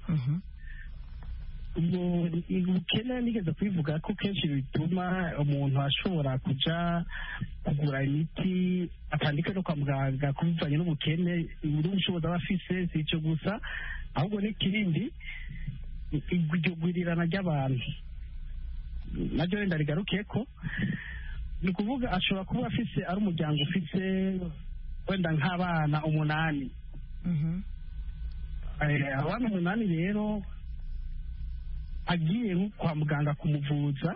ubukene nigeze kubivuga ko kenshi bituma umuntu ashobora kuja kugura imiti atandika no kwa muganga kubivanye n'ubukene n'ubushobozi aba afise si icyo gusa ahubwo n'ikindi iryo gurirana ry'abantu naryo wenda rigaruke ko ni ukuvuga ashobora kuba afise ari umuryango ufise wenda nk'abana umunani abana umunani rero agiye nko kwa muganga kumuvuza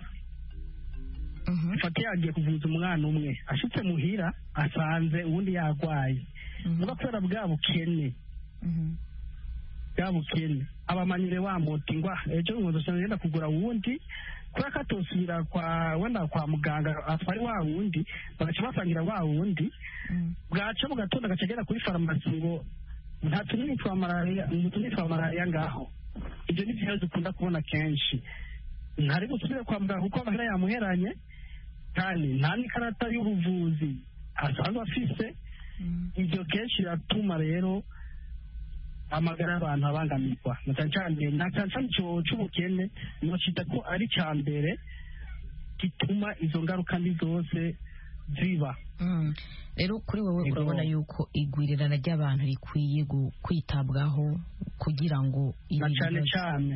fate yagiye kuvuza umwana umwe ashitse muhira asanze uwundi yarwaye niba kubera bwa bukene bwa bukene abamanyire wa muti ngwa ejo umuntu usanga yenda kugura wundi kubera ko atosubira kwa wenda kwa muganga atwari wa wundi bagaca basangira wa wundi bwaca mu gatondo agaca agera kuri farumasi ngo nta tunini twa malariya utunini twa malariya ngaho ibyo ni byo dukunda kubona kenshi ntari gusubira kwa muganga kuko amahera yamuheranye kandi nta n'ikarata y'ubuvuzi asanzwe afise ibyo kenshi biratuma rero amagara y'abantu abangamirwa na cyane cyane na cyane cyane icyo cy'ubukene nocita ko ari cya mbere gituma izo ngaruka mbi zose ziba. Rero kuri wowe urabona yuko igwirirana ry'abantu rikwiye kwitabwaho kugira ngo cyane cyane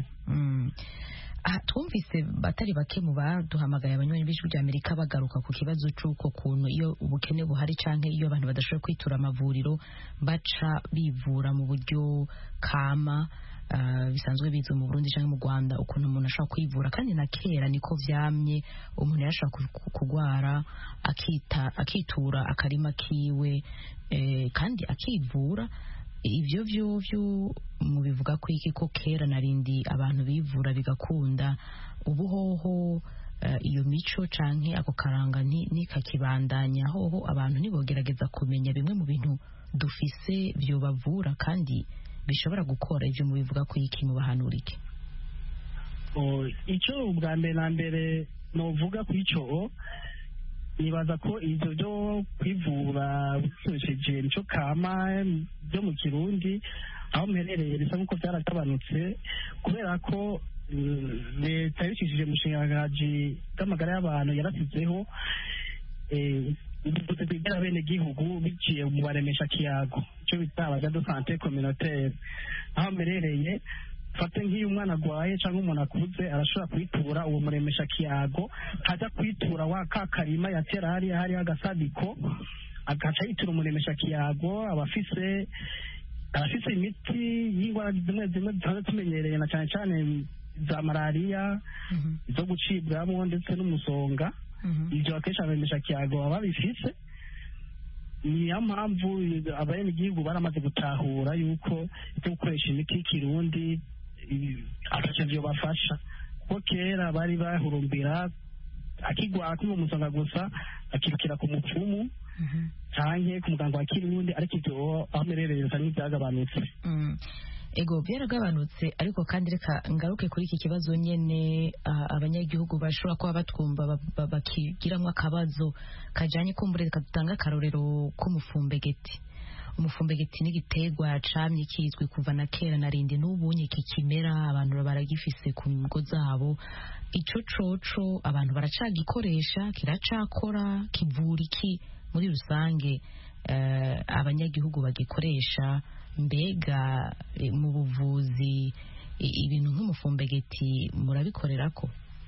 twumvise batari bake mu baduhamagaye abanywanyi b'ijwi ry'Amerika bagaruka ku kibazo cy'uko kuntu iyo ubukene buhari canke iyo abantu badashobora kwitura amavuriro baca bivura mu buryo kama Uh, bisanzwe bizwe mu Burundi cyangwa mu Rwanda, ukuntu umuntu ashobora kwivura kandi na kera niko vyamye, umuntu yashobora kugwara akita akitura akarima kiwe eh, kandi akivura. Ivyo vyo vyo mu bivuga ko iki ko kera narindi abantu bivura bigakunda, ubuhoho uh, iyo mico canke ako karanga ni kakibandanya hoho abantu nibogerageza kumenya bimwe mu bintu dufise byo bavura kandi bishobora gukora. Ivyo mu bivuga ko iki mu bahanurike oh icyo ubwa mbere na mbere no vuga kuri cyo nibaza ko ivyo byo kwivura bikoresheje nico kama byo mu Kirundi aho mperereye bisa nkuko byaragabanutse kubera ko leta yishishije mushingagaji bw'amagara y'abantu yarasizeho eh ubuvuzi bw'ibera bene gihugu biciye mu baremesha kiyago cyo bita abagado santé communautaire. Aho mberereye fate nk'iyo umwana agwaye cyangwa umuntu akuze arashobora kwitura uwo muremesha kiyago, haja kwitura wa kakarima yatera hari hari agasadiko agaca yitura umuremesha kiyago. Abafise abafise imiti y'ingwara zimwe zimwe tumaze tumenyereye na cyane cyane za malaria zo gucibwamo ndetse n'umusonga. Ibyo akenshi abemesha kiyago baba bifise. Niyo mpamvu abayene igihugu baramaze gutahura yuko cyo gukoresha imiti y'ikirundi atacyo byo bafasha, kuko kera bari bahurumbira akigwara kuma umusonga gusa akirukira ku mupfumu canke ku muganga wa kirundi, ariko ibyo aho merereye bisa n'ibyagabanutse. Ego byaragabanutse, ariko kandi reka ngaruke kuri iki kibazo nyene uh, abanyagihugu bashobora kuba batwumva bakigiramwe akabazo kajanye kumbure kadutanga akarorero k'umufumbegeti. Umufumbegeti n'igiterwa camye kizwi kuva na kera narindi n'ubunye kikimera, abantu baragifise ku ngo zabo. Ico coco abantu baracagikoresha, kiracakora, kivura iki muri rusange uh, abanyagihugu bagikoresha. Mbega mu buvuzi ibintu nk'umufumbegeti murabikorera ko?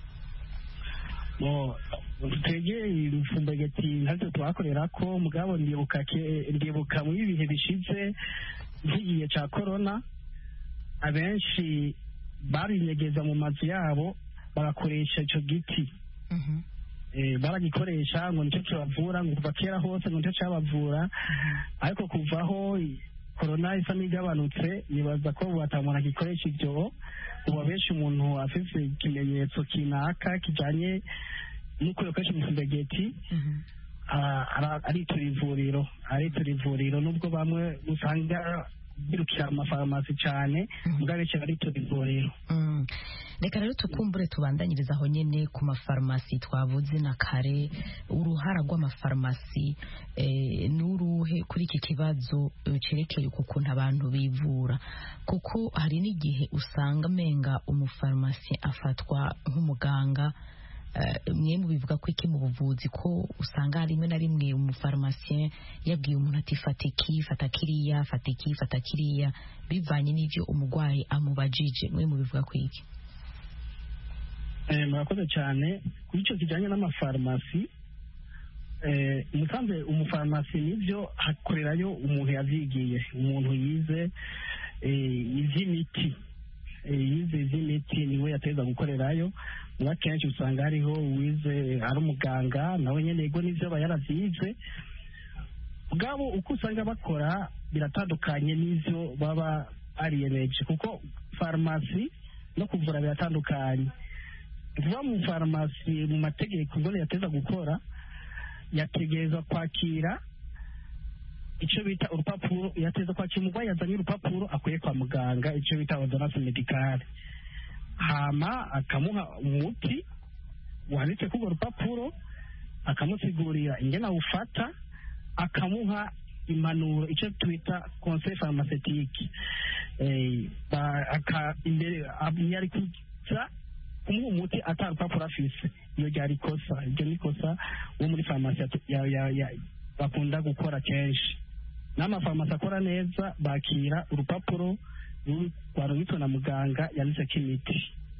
Mo twegeye umufumbegeti ntabyo twakorera ko, mugabo ndibuka ndibuka mu bihe bishize nk'igihe ca corona abenshi babinyegeza mu mazu yabo bagakoresha ico giti. Mhm. Eh baragikoresha ngo nicyo cyabavura, ngo kuva kera hose ngo nicyo cyabavura. Ariko kuvaho corona isa n'igabanutse, nibaza ko batamwana gikoresha ibyo ubu benshi umuntu afise ikimenyetso kinaka kijanye nuko yokoresha umufumbegeti ari turivuriro ari turivuriro nubwo bamwe usanga birukira amafarumasi cyane mugabeche ari turivuriro. Reka rero tukumbure tubandanyiriza aho nyene ku mafarumasi twavuze na kare, uruhara rw'amafarumasi eh, n'uruhe kuri iki kibazo cerekeye ukuntu abantu bivura, kuko hari n'igihe usanga menga umufarumasi afatwa nk'umuganga. Mwe mu bivuga ko iki mu buvuzi ko usanga rimwe na rimwe umufarumasi yabwiye umuntu ati fata iki fata kiriya fata iki fata kiriya bivanye n'ivyo umugwayi amubajije. Mwe mu bivuga ko iki? Eh murakoze cyane kuri icyo kijanye n'amafarumasi. Eh musanze umufarumasi nivyo hakorerayo umuntu yazigiye, umuntu yize eh ivy'imiti eh yize ivy'imiti niwe yateza gukorerayo. Mwakenshi usanga hariho wize ari umuganga nawe nyene yego nivyo bayaravyize, bwabo uko usanga bakora biratandukanye n'ivyo baba ariyemeje, kuko farumasi no kuvura biratandukanye. Kuva mu farumasi mu mategeko ngo yateza gukora yategeza kwakira icyo bita urupapuro, yateza kwakira umurwayi yazanye urupapuro akwiye kwa muganga, icyo bita ordonnance médicale, hama akamuha umuti wanditse k'urwo rupapuro, akamusigurira ingene awufata, akamuha impanuro icyo twita conseil pharmaceutique. Eh aka imbere yari kuza kumuha umuti atari urupapuro afise iyo ryari ikosa iryo ni ikosa wo muri farumasi bakunda gukora kenshi n'amafarumasi akora neza bakira urupapuro rwarungitswe na muganga yanditseko imiti.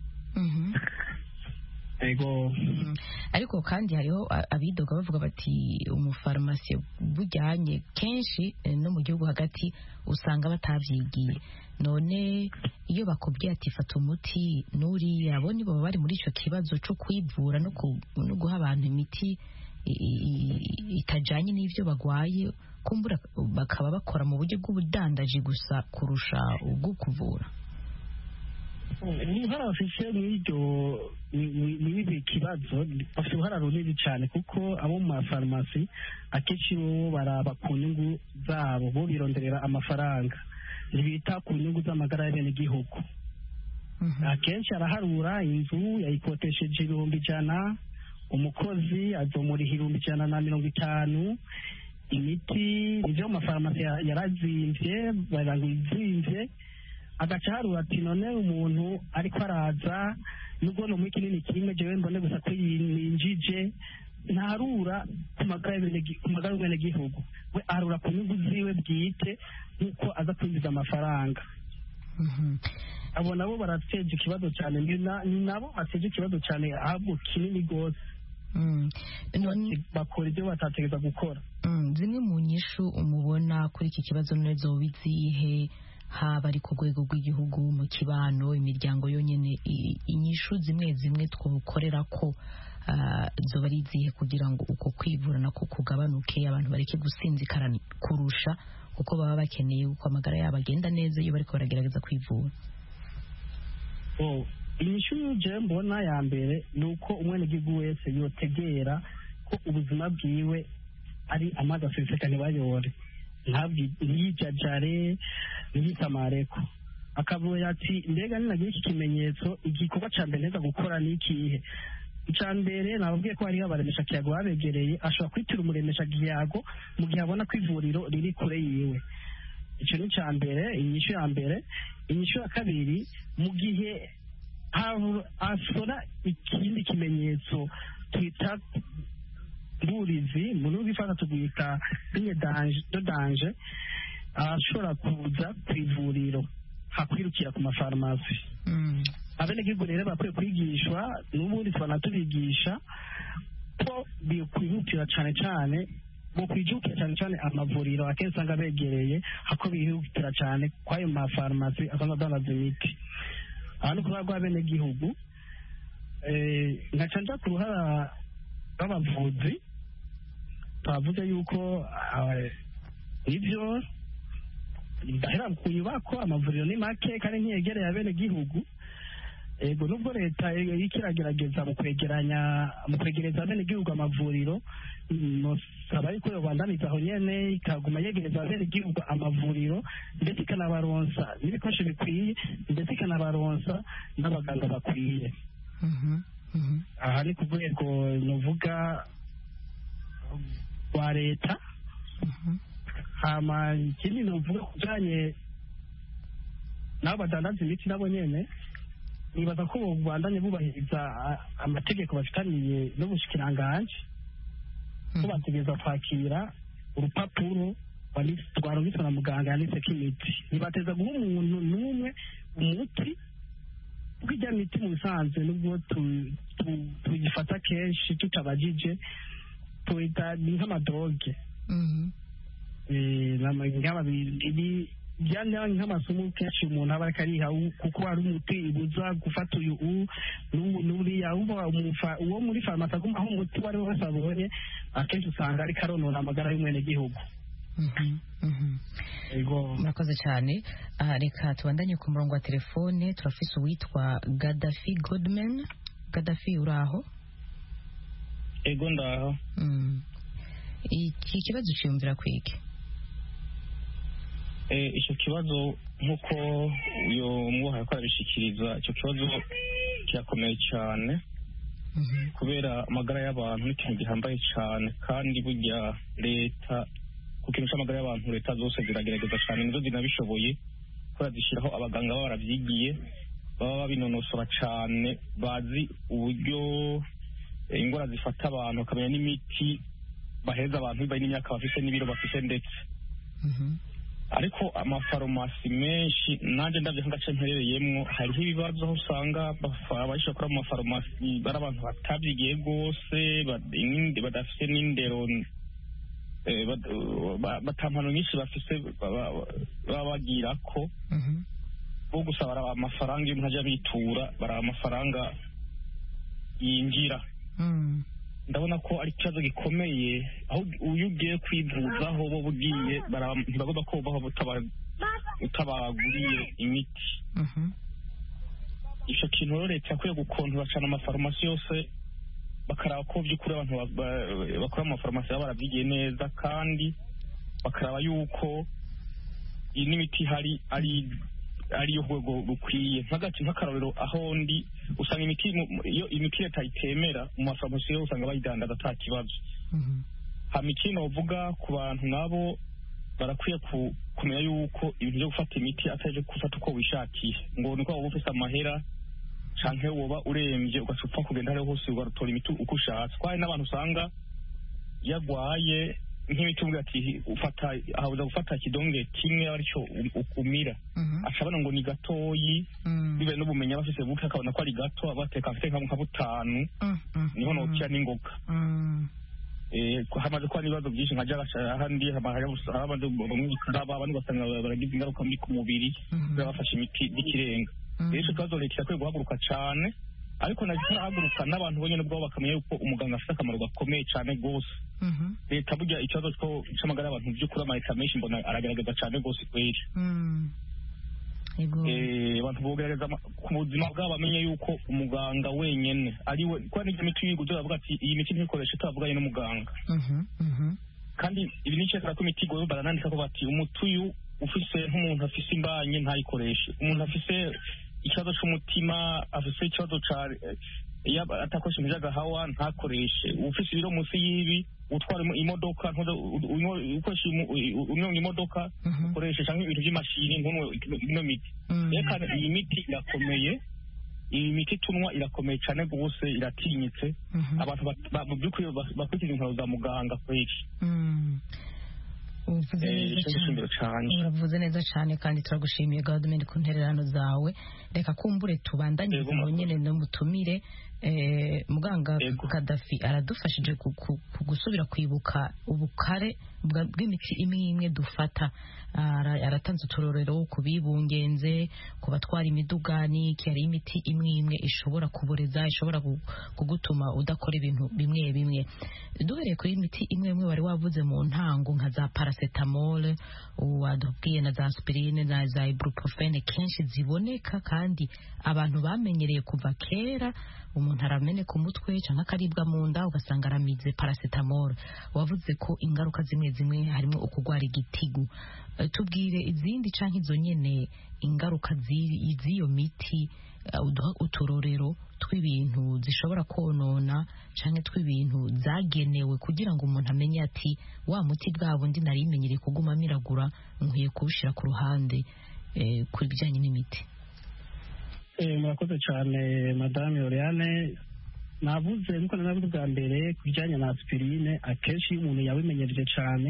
Ego. Ariko kandi hariho abidoga bavuga bati umufarumasi bujyanye kenshi no mu gihugu hagati usanga batavyigiye. None iyo bakubwiye ati fata umuti nuri abo ni baba bari muri ico kibazo cyo kwivura no guha abantu imiti itajanye n'ivyo bagwaye, kumbura bakaba bakora mu buryo bw'ubudandaji gusa kurusha ubwo kuvura. Ni uruhara bafite mw'iryo mw'ibi kibazo bafite uruhara runini cyane kuko abo mu mafarumasi akenshi bo baraba ku nyungu zabo, bo bironderera amafaranga, ntibita ku nyungu z'amagara y'abenegihugu. Akenshi araharura inzu yayikotesheje ibihumbi ijana, umukozi azomuriha ibihumbi ijana na mirongo itanu, imiti ivyo mu mafarumasi yarazimvye baranga izimvye, agaca harura ati none umuntu ariko araza nubwo no muri kinini kimwe jewe mbone gusa ko yinjije ntarura ku magara y'abenegihugu, we arura ku nyungu ziwe bwite nk'uko aza kwinjiza amafaranga. Abo nabo barateje ikibazo cyane, ni nabo bateje ikibazo cyane ahubwo kinini rwose. Bakora ibyo batategereza gukora. Zimwe mu nyishu umubona kuri iki kibazo none zoba izihe, haba ari ku rwego rw'igihugu, mu kibano, imiryango yonyine, inyishu zimwe zimwe twokorera ko zoba ari izihe kugira ngo uko kwivura nako kugabanuke, abantu bareke gusinzikara kurusha kuko baba bakeneye uko amagara yabo agenda neza iyo bariko baragerageza kwivura? Inyishu je mbona ya mbere ni uko umwenegihugu wese yotegera ko ubuzima bwiwe ari amazi aseseka ntibayore, ntiyijajare ntiyitamareko, akavuga ati mbega ninagira iki kimenyetso igikorwa ca mbere neza gukora ni ikihe? Ica mbere nababwiye ko hariho abaremesha kiyago babegereye, ashobora kwitira umuremesha kiyago mu gihe abona ko ivuriro riri kure yiwe. Ico ni ica mbere, inyishu ya mbere. Inyishu ya kabiri, mu gihe asora ikindi kimenyetso twita mburizi mu rurimi rw'Ifaransa tugwita signe de danger, ashobora kuza ku ivuriro hakwirukira ku mafarumasi. Abenegihugu rero bakwiye kwigishwa, n'ubundi tubanatubigisha ko bikwihutira cyane cyane mu kwijukira cyane cyane amavuriro akenshi usanga begereye, hako bihutira cyane kwayo mafarumasi asanga adandaza imiti. Aha ni ukuvuga rw'abenegihugu. Ngaca nja ku ruhara rw'abavuzi, twavuze yuko ibyo ndahera ku nyubako amavuriro ni make kandi ntiyegereye abenegihugu. Ego nubwo leta iriko iragerageza mu kwegeranya mu kwegereza abenegihugu amavuriro, nosaba yuko yobandaniza aho nyene ikaguma yegereza abenegihugu amavuriro, ndetse ikanabaronsa n'ibikoresho bikwiye, ndetse ikanabaronsa n'abaganga bakwiye. Aha ni ku rwego nuvuga rwa leta. Hama ikindi nuvuga kujanye nabo badandaza imiti nabo nyene, nibaza ko bandanye bubahiriza amategeko bafitaniye n'ubushikiranganji, ko bategereza kwakira urupapuro rwarungitswe na muganga yanditseko imiti. Ntibateza guha umuntu n'umwe umuti, kuko ijya miti mu bisanzwe nubwo tuyifata kenshi tutabajije, tuyita ni nk'amadoge. byane nk'amasomo kenshi umuntu aba akariha kuko ari umuti ibuza gufata uyu n'uriya uwo muri farumasi aguma aho umuti wari wose abonye, akenshi usanga ariko aronona amagara y'umwenegihugu. murakoze cyane. aha reka tubandanye ku murongo wa telefone, turafise uwitwa Gaddafi Godman. Gaddafi uraho? ego ndaho. iki kibazo cyumvira kwiki? icyo kibazo nk'uko uyu mwuha ko arabishikiriza, icyo kibazo kirakomeye cyane kubera amagara y'abantu ni ikintu gihambaye cyane, kandi burya leta ku kintu cy'amagara y'abantu leta zose ziragerageza cyane, nizo zinabishoboye kubera zishyiraho abaganga baba barabyigiye baba babinonosora cyane bazi uburyo indwara zifata abantu bakamenya n'imiti baheza abantu bibaye n'imyaka bafite n'ibiro bafite ndetse ariko amafarumasi menshi nanjye ndabyo nk'agace mperereyemo hariho ibibazo aho usanga abashyira kuri ayo mafarumasi bari abantu batabyigiye rwose badafite n'indero batampano nyinshi bafite baba bagira ko bo gusa baraba amafaranga iyo umuntu ajya bitura baraba amafaranga yinjira ndabona ko ari ikibazo gikomeye aho iyo ugiye kwivuzaho bo bugiye ntibagomba ko baho utabaguriye imiti icyo kintu rero leta yakwiye gukontora cyane amafarumasi yose bakaraba ko by'ukuri abantu bakora mu mafarumasi baba barabyigiye neza kandi bakaraba yuko iyi n'imiti ihari ari ariyo rwego rukwiye nk'agace nk'akarorero aho ndi usanga imiti iyo imiti leta itemera mu mafarumasi yo usanga bayidandaza ata kibazo hama ikindi bavuga ku bantu nabo barakwiye kumenya yuko ibintu byo gufata imiti atari gufata uko wishakiye ngo niko waba ufite amahera canke woba urembye ugacupfa kugenda hariho hose ugatora imiti uko ushatse twari n'abantu usanga yagwaye nk'imiti uvuga ati ufata ahabuza gufata kidonge kimwe aricyo ukumira acabana ngo ni gatoyi bibaye n'ubumenyi abafise buke akabona ko ari gato abateka afite nka butanu niho nokira n'ingoga hamaze kuba n'ibibazo byinshi nka jagasha ahandi hamaze abandi basanga baragize ingaruka mbi ku mubiri bafashe imiti y'ikirenga rero icyo kibazo leta irakwiye guhaguruka cyane ariko nagitarahaguruka n'abantu bonyine ubwabo bakamenya yuko umuganga afite akamaro gakomeye cyane rwose leta burya ikibazo cy'amagara y'abantu by'ukuri amaleta menshi mbona aragaragaza cyane rwose kweri abantu bogerageza ku buzima bwabo bamenye yuko umuganga wenyine ariwe kuko n'ibyo miti yiga ujya bavuga ati iyi miti ntikoreshe utavuganye n'umuganga kandi ibi ni cyekara ko imiti igoye baranandika ko bati umuti uyu ufise nk'umuntu afise imbanye ntayikoreshe umuntu afise ikibazo cy'umutima afise ikibazo cya iyo atakoresha imijagahawa ntakoreshe ufise ibiro munsi y'ibi utwara imodoka ukoresha unyonga imodoka ukoresha cyangwa ibintu by'imashini nk'umwe ino miti reka iyi miti irakomeye iyi miti tunwa irakomeye cyane rwose iratinyitse abantu mu by'ukuri bakurikiza intwaro za muganga kwinshi uravuze neza cyane kandi turagushimiye Godman ku ntererano zawe reka kumbure tubandanyirize ngo nyine n'umutumire muganga Kadafi aradufashije gusubira kwibuka ubukare bw'imiti imwe imwe dufata aratanze uturorero ku bibungenze ku batwara imidugani ki hari imiti imwe imwe ishobora kuboreza ishobora kugutuma udakora ibintu bimwe bimwe duhereye kuri imiti imwe imwe wari wavuze mu ntango nka za paracetamol wadubwiye na za aspirine na za ibuprofene kenshi ziboneka kandi abantu bamenyereye kuva kera umuntu arameneka umutwe cyangwa akaribwa mu nda ugasanga aramize paracetamol wavuze ko ingaruka zimwe zimwe harimo ukugwara igitigu tubwire izindi canke izo nyene ingaruka z'iyo miti uduha uturorero tw'ibintu zishobora konona canke tw'ibintu zagenewe kugira ngo umuntu amenye ati wa muti bwabo ndi narimenyereye kuguma miragura nkwiye kuwushira ku ruhande ku bijyanye n'imiti. murakoze cyane madame Oriane navuze nkuko navuze bwa mbere ku bijyanye na aspirine akenshi iyo umuntu yabimenyereje cyane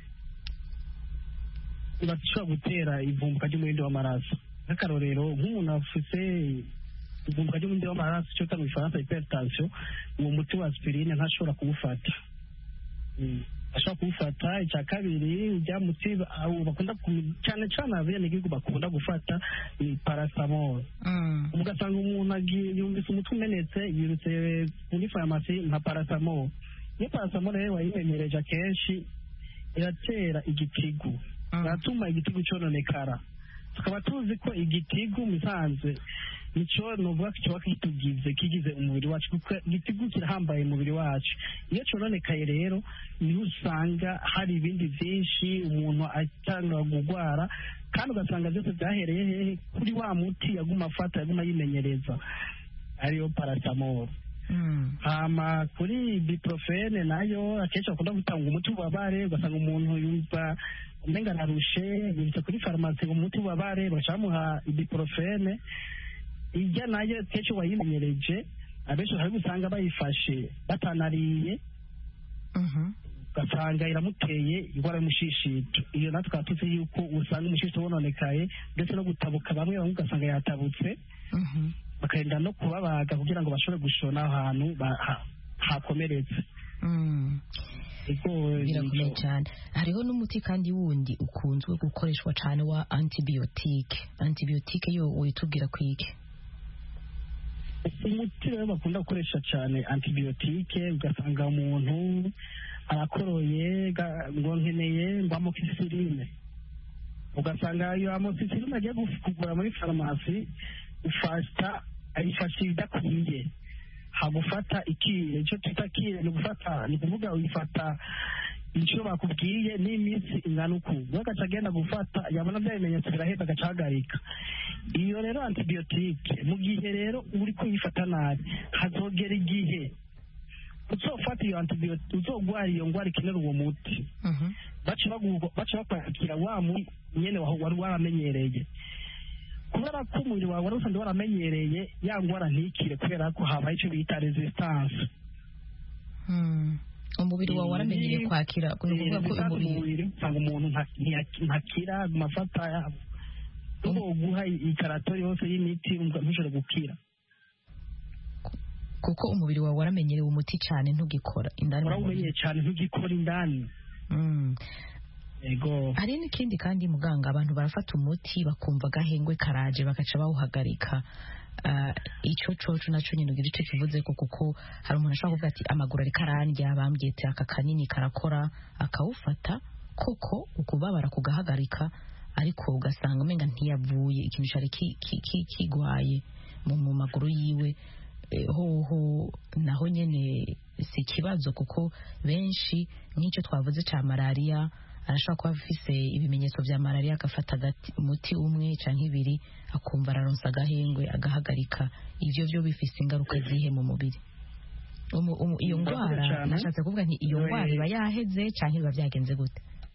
bashobora gutera ivumbuka ry'umurindi w'amaraso nk'akarorero nk'umuntu afite ivumbuka ry'umurindi w'amaraso cyo mu Gifaransa hypertension uwo muti wa aspirine ntashobora kuwufata ashobora kuwufata icya kabiri ujya muti bakunda cyane cyane abenegihugu bakunda gufata ni paracetamol ugasanga umuntu yumvise umutwe umenetse yirutse muri farumasi nka paracetamol iyo paracetamol rero wayimenyereje akenshi iratera igitigu iratuma igitigu cyononekara tukaba tuzi ko igitigu musanzwe nicyo nuvuga kiba kitugize kigize umubiri wacu kuko igitigu kirahambaye umubiri wacu iyo cyononekaye rero niho usanga hari ibindi byinshi umuntu atanga gugwara kandi ugasanga byose byahereye hehe kuri wa muti yaguma afata yaguma yimenyereza ariyo paracetamol hama kuri ibuprofene nayo akenshi bakunda gutanga umuti w'ububabare ugasanga umuntu yumva umenga narushe yibitse kuri farumasi ngo umuti w'ububabare bagacamuha ibuprofene ijya nayo kenshi wayimenyereje abenshi hari gusanga bayifashe batanariye ugasanga iramuteye indwara y'umushishito. Iyo natwe tukaba tuzi yuko usanga umushishito wononekaye ndetse no gutabuka, bamwe bamwe ugasanga yatabutse bakagenda no kubabaga kugira ngo bashobore gushona ahantu hakomeretse. Birakomeye cyane. Hariho n'umuti kandi wundi ukunzwe gukoreshwa cyane wa antibiyotike. Antibiyotike yo witubwira kwiki? Umuti rero bakunda gukoresha cyane antibiyotike, ugasanga umuntu arakoroye ngo nkeneye ngo amoxicilline, ugasanga iyo amoxicilline agiye kugura muri farumasi ufata ayifasha idakwiye, hagufata ikire. Icyo twita kire ni gufata, ni kuvuga uyifata inshuro bakubwiye n'iminsi ingana uku, agaca agenda gufata, yabona bya bimenyetso birahita agaca ahagarika. Iyo rero antibiyotike mu gihe rero uri kuyifata nabi, hazogera igihe uzofata iyo antibiyotike uzogwara iyo ndwara ikenera uwo muti, baca bakwakira wa muti nyene wari waramenyereye, kubera ko umubiri wawe wari usanzwe waramenyereye ya ndwara ntikire, kubera ko habaye icyo bita resistance. Umubiri wawe waramenyereye kwakira, kuvuga ko umubiri usanga umuntu ntakira amafata ubu guha ikarato yose y'imiti ntushobore gukira, kuko umubiri wawe waramenyereye umuti cyane ntugikora indani, waramenyereye cyane ntugikora indani. Ego. Hari n'ikindi kandi muganga, abantu barafata umuti bakumva agahengwe karaje bagaca bawuhagarika. Uh, icyo coco naco nyine ugira icyo kivuze ko, kuko hari umuntu ashobora kuvuga ati amaguru ari karandya, bambwiye ati aka kanini karakora, akawufata koko ukubabara kugahagarika, ariko ugasanga umenga ntiyavuye ikintu cyari kigwaye mu maguru yiwe. Eh, hoho naho nyene si kibazo, kuko benshi nk'icyo twavuze cya malaria arashobora kuba afise ibimenyetso vya malaria, agafata umuti umwe canke ibiri akumva araronsa agahengwe agahagarika. Ivyo vyo bifise ingaruka zihe mu mubiri? Iyo ndwara nashatse kuvuga nti iyo ndwara iba yaheze canke biba vyagenze gute?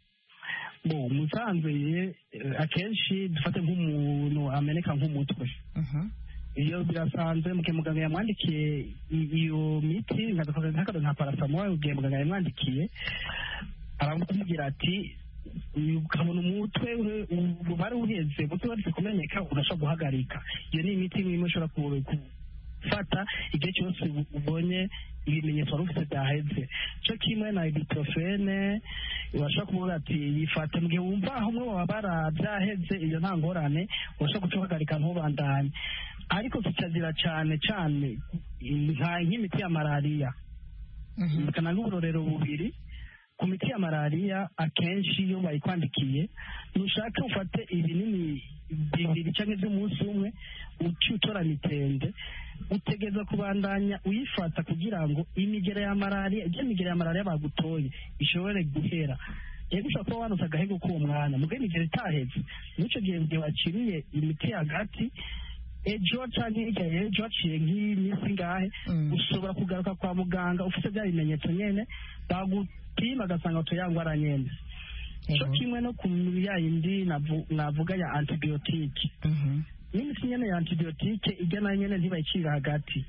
Bo musanzwe akenshi dufate nk'umuntu ameneka nk'umutwe, iyo birasanzwe mu gihe muganga yamwandikiye iyo miti nka paracetamol, ugiye muganga yamwandikiye aramubwira ati ukabona umutwe ubare uheze, umutwe wari kumenyeka, urashobora guhagarika. Iyo ni imiti imwe ushobora gufata igihe cyose ubonye ibimenyetso wari ufite byaheze. Cyo kimwe na ibuprofene urashobora kuvuga ati yifate mu gihe wumva aho umwe wabara byaheze, iyo nta ngorane, urashobora guhagarika ntubandanye. Ariko kikagira cyane cyane nk'imiti ya malariya, kana n'uburorero bubiri. Ku miti ya malariya akenshi iyo bayikwandikiye nushaka ufate ibinini bibiri cyangwa by'umunsi umwe, uci utora mitende, utegeza kubandanya uyifata kugira ngo imigera ya malariya, ibyo migera ya malariya bagutoye ishobore guhera. Yego ushobora kuba wanusa agahego k'uwo mwana, mugihe imigera itaheze, n'icyo gihe gihe waciriye imiti hagati, ejo cyangwa hirya y'ejo haciye nk'iminsi ngahe, ushobora kugaruka kwa muganga ufite bya bimenyetso nyene bagupima agasanga utuyangwara nyene. Cyo kimwe no ku ya yindi navuga ya antibiyotike, n'imiti nyene ya antibiyotike ijya na nyene ntibayicira hagati.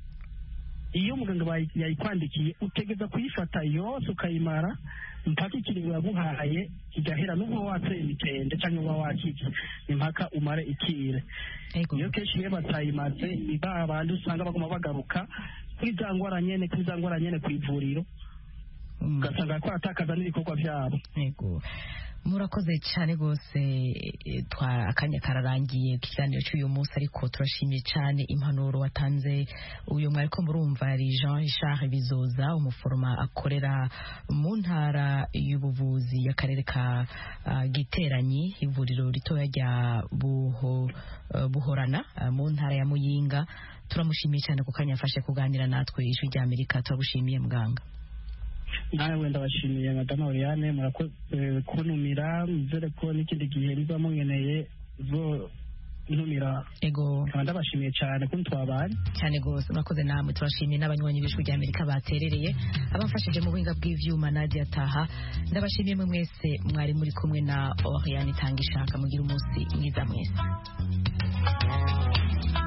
Iyo muganga yayikwandikiye utegeza kuyifata yose ukayimara mpaka ikiringo yaguhaye kigahera, n'ubwo watse imitende cyangwa uba wakize impaka umare ikire. Iyo kenshi iyo batayimaze iba abandi usanga baguma bagaruka kuri za ngwara nyene kuri za ngwara nyene ku ivuriro, ugasanga ko atakaza n'ibikorwa byabo. Yego, murakoze cyane rwose. Twa akanya kararangiye ikiganiro cy'uyu munsi, ariko turashimiye cyane impanuro watanze. Uyu mwari ko murumva ari Jean Richard Bizoza, umuforoma akorera mu ntara y'ubuvuzi y'akarere ka uh, Giteranyi, ivuriro ritoya rya buho, uh, Buhorana uh, mu ntara ya Muyinga. Turamushimiye cyane ku kanya afashe kuganira natwe ijwi rya Amerika. Turagushimiye muganga. nawe wenda bashimiye madame Oriane murakoze kuntumira, nizere ko n'ikindi gihe niba mungeneye zo ntumira. Ego, kandi ndabashimiye cyane ko twabanye cyane gose. Murakoze namwe, turashimiye n'abanywanyi b'ijwi rya Amerika baterereye, abafashije mu buhinga bw'ivyuma Nadia Taha. Ndabashimiye mwe mwese mwari muri kumwe na Oriane Tangishaka. Mugira umunsi mwiza mwese.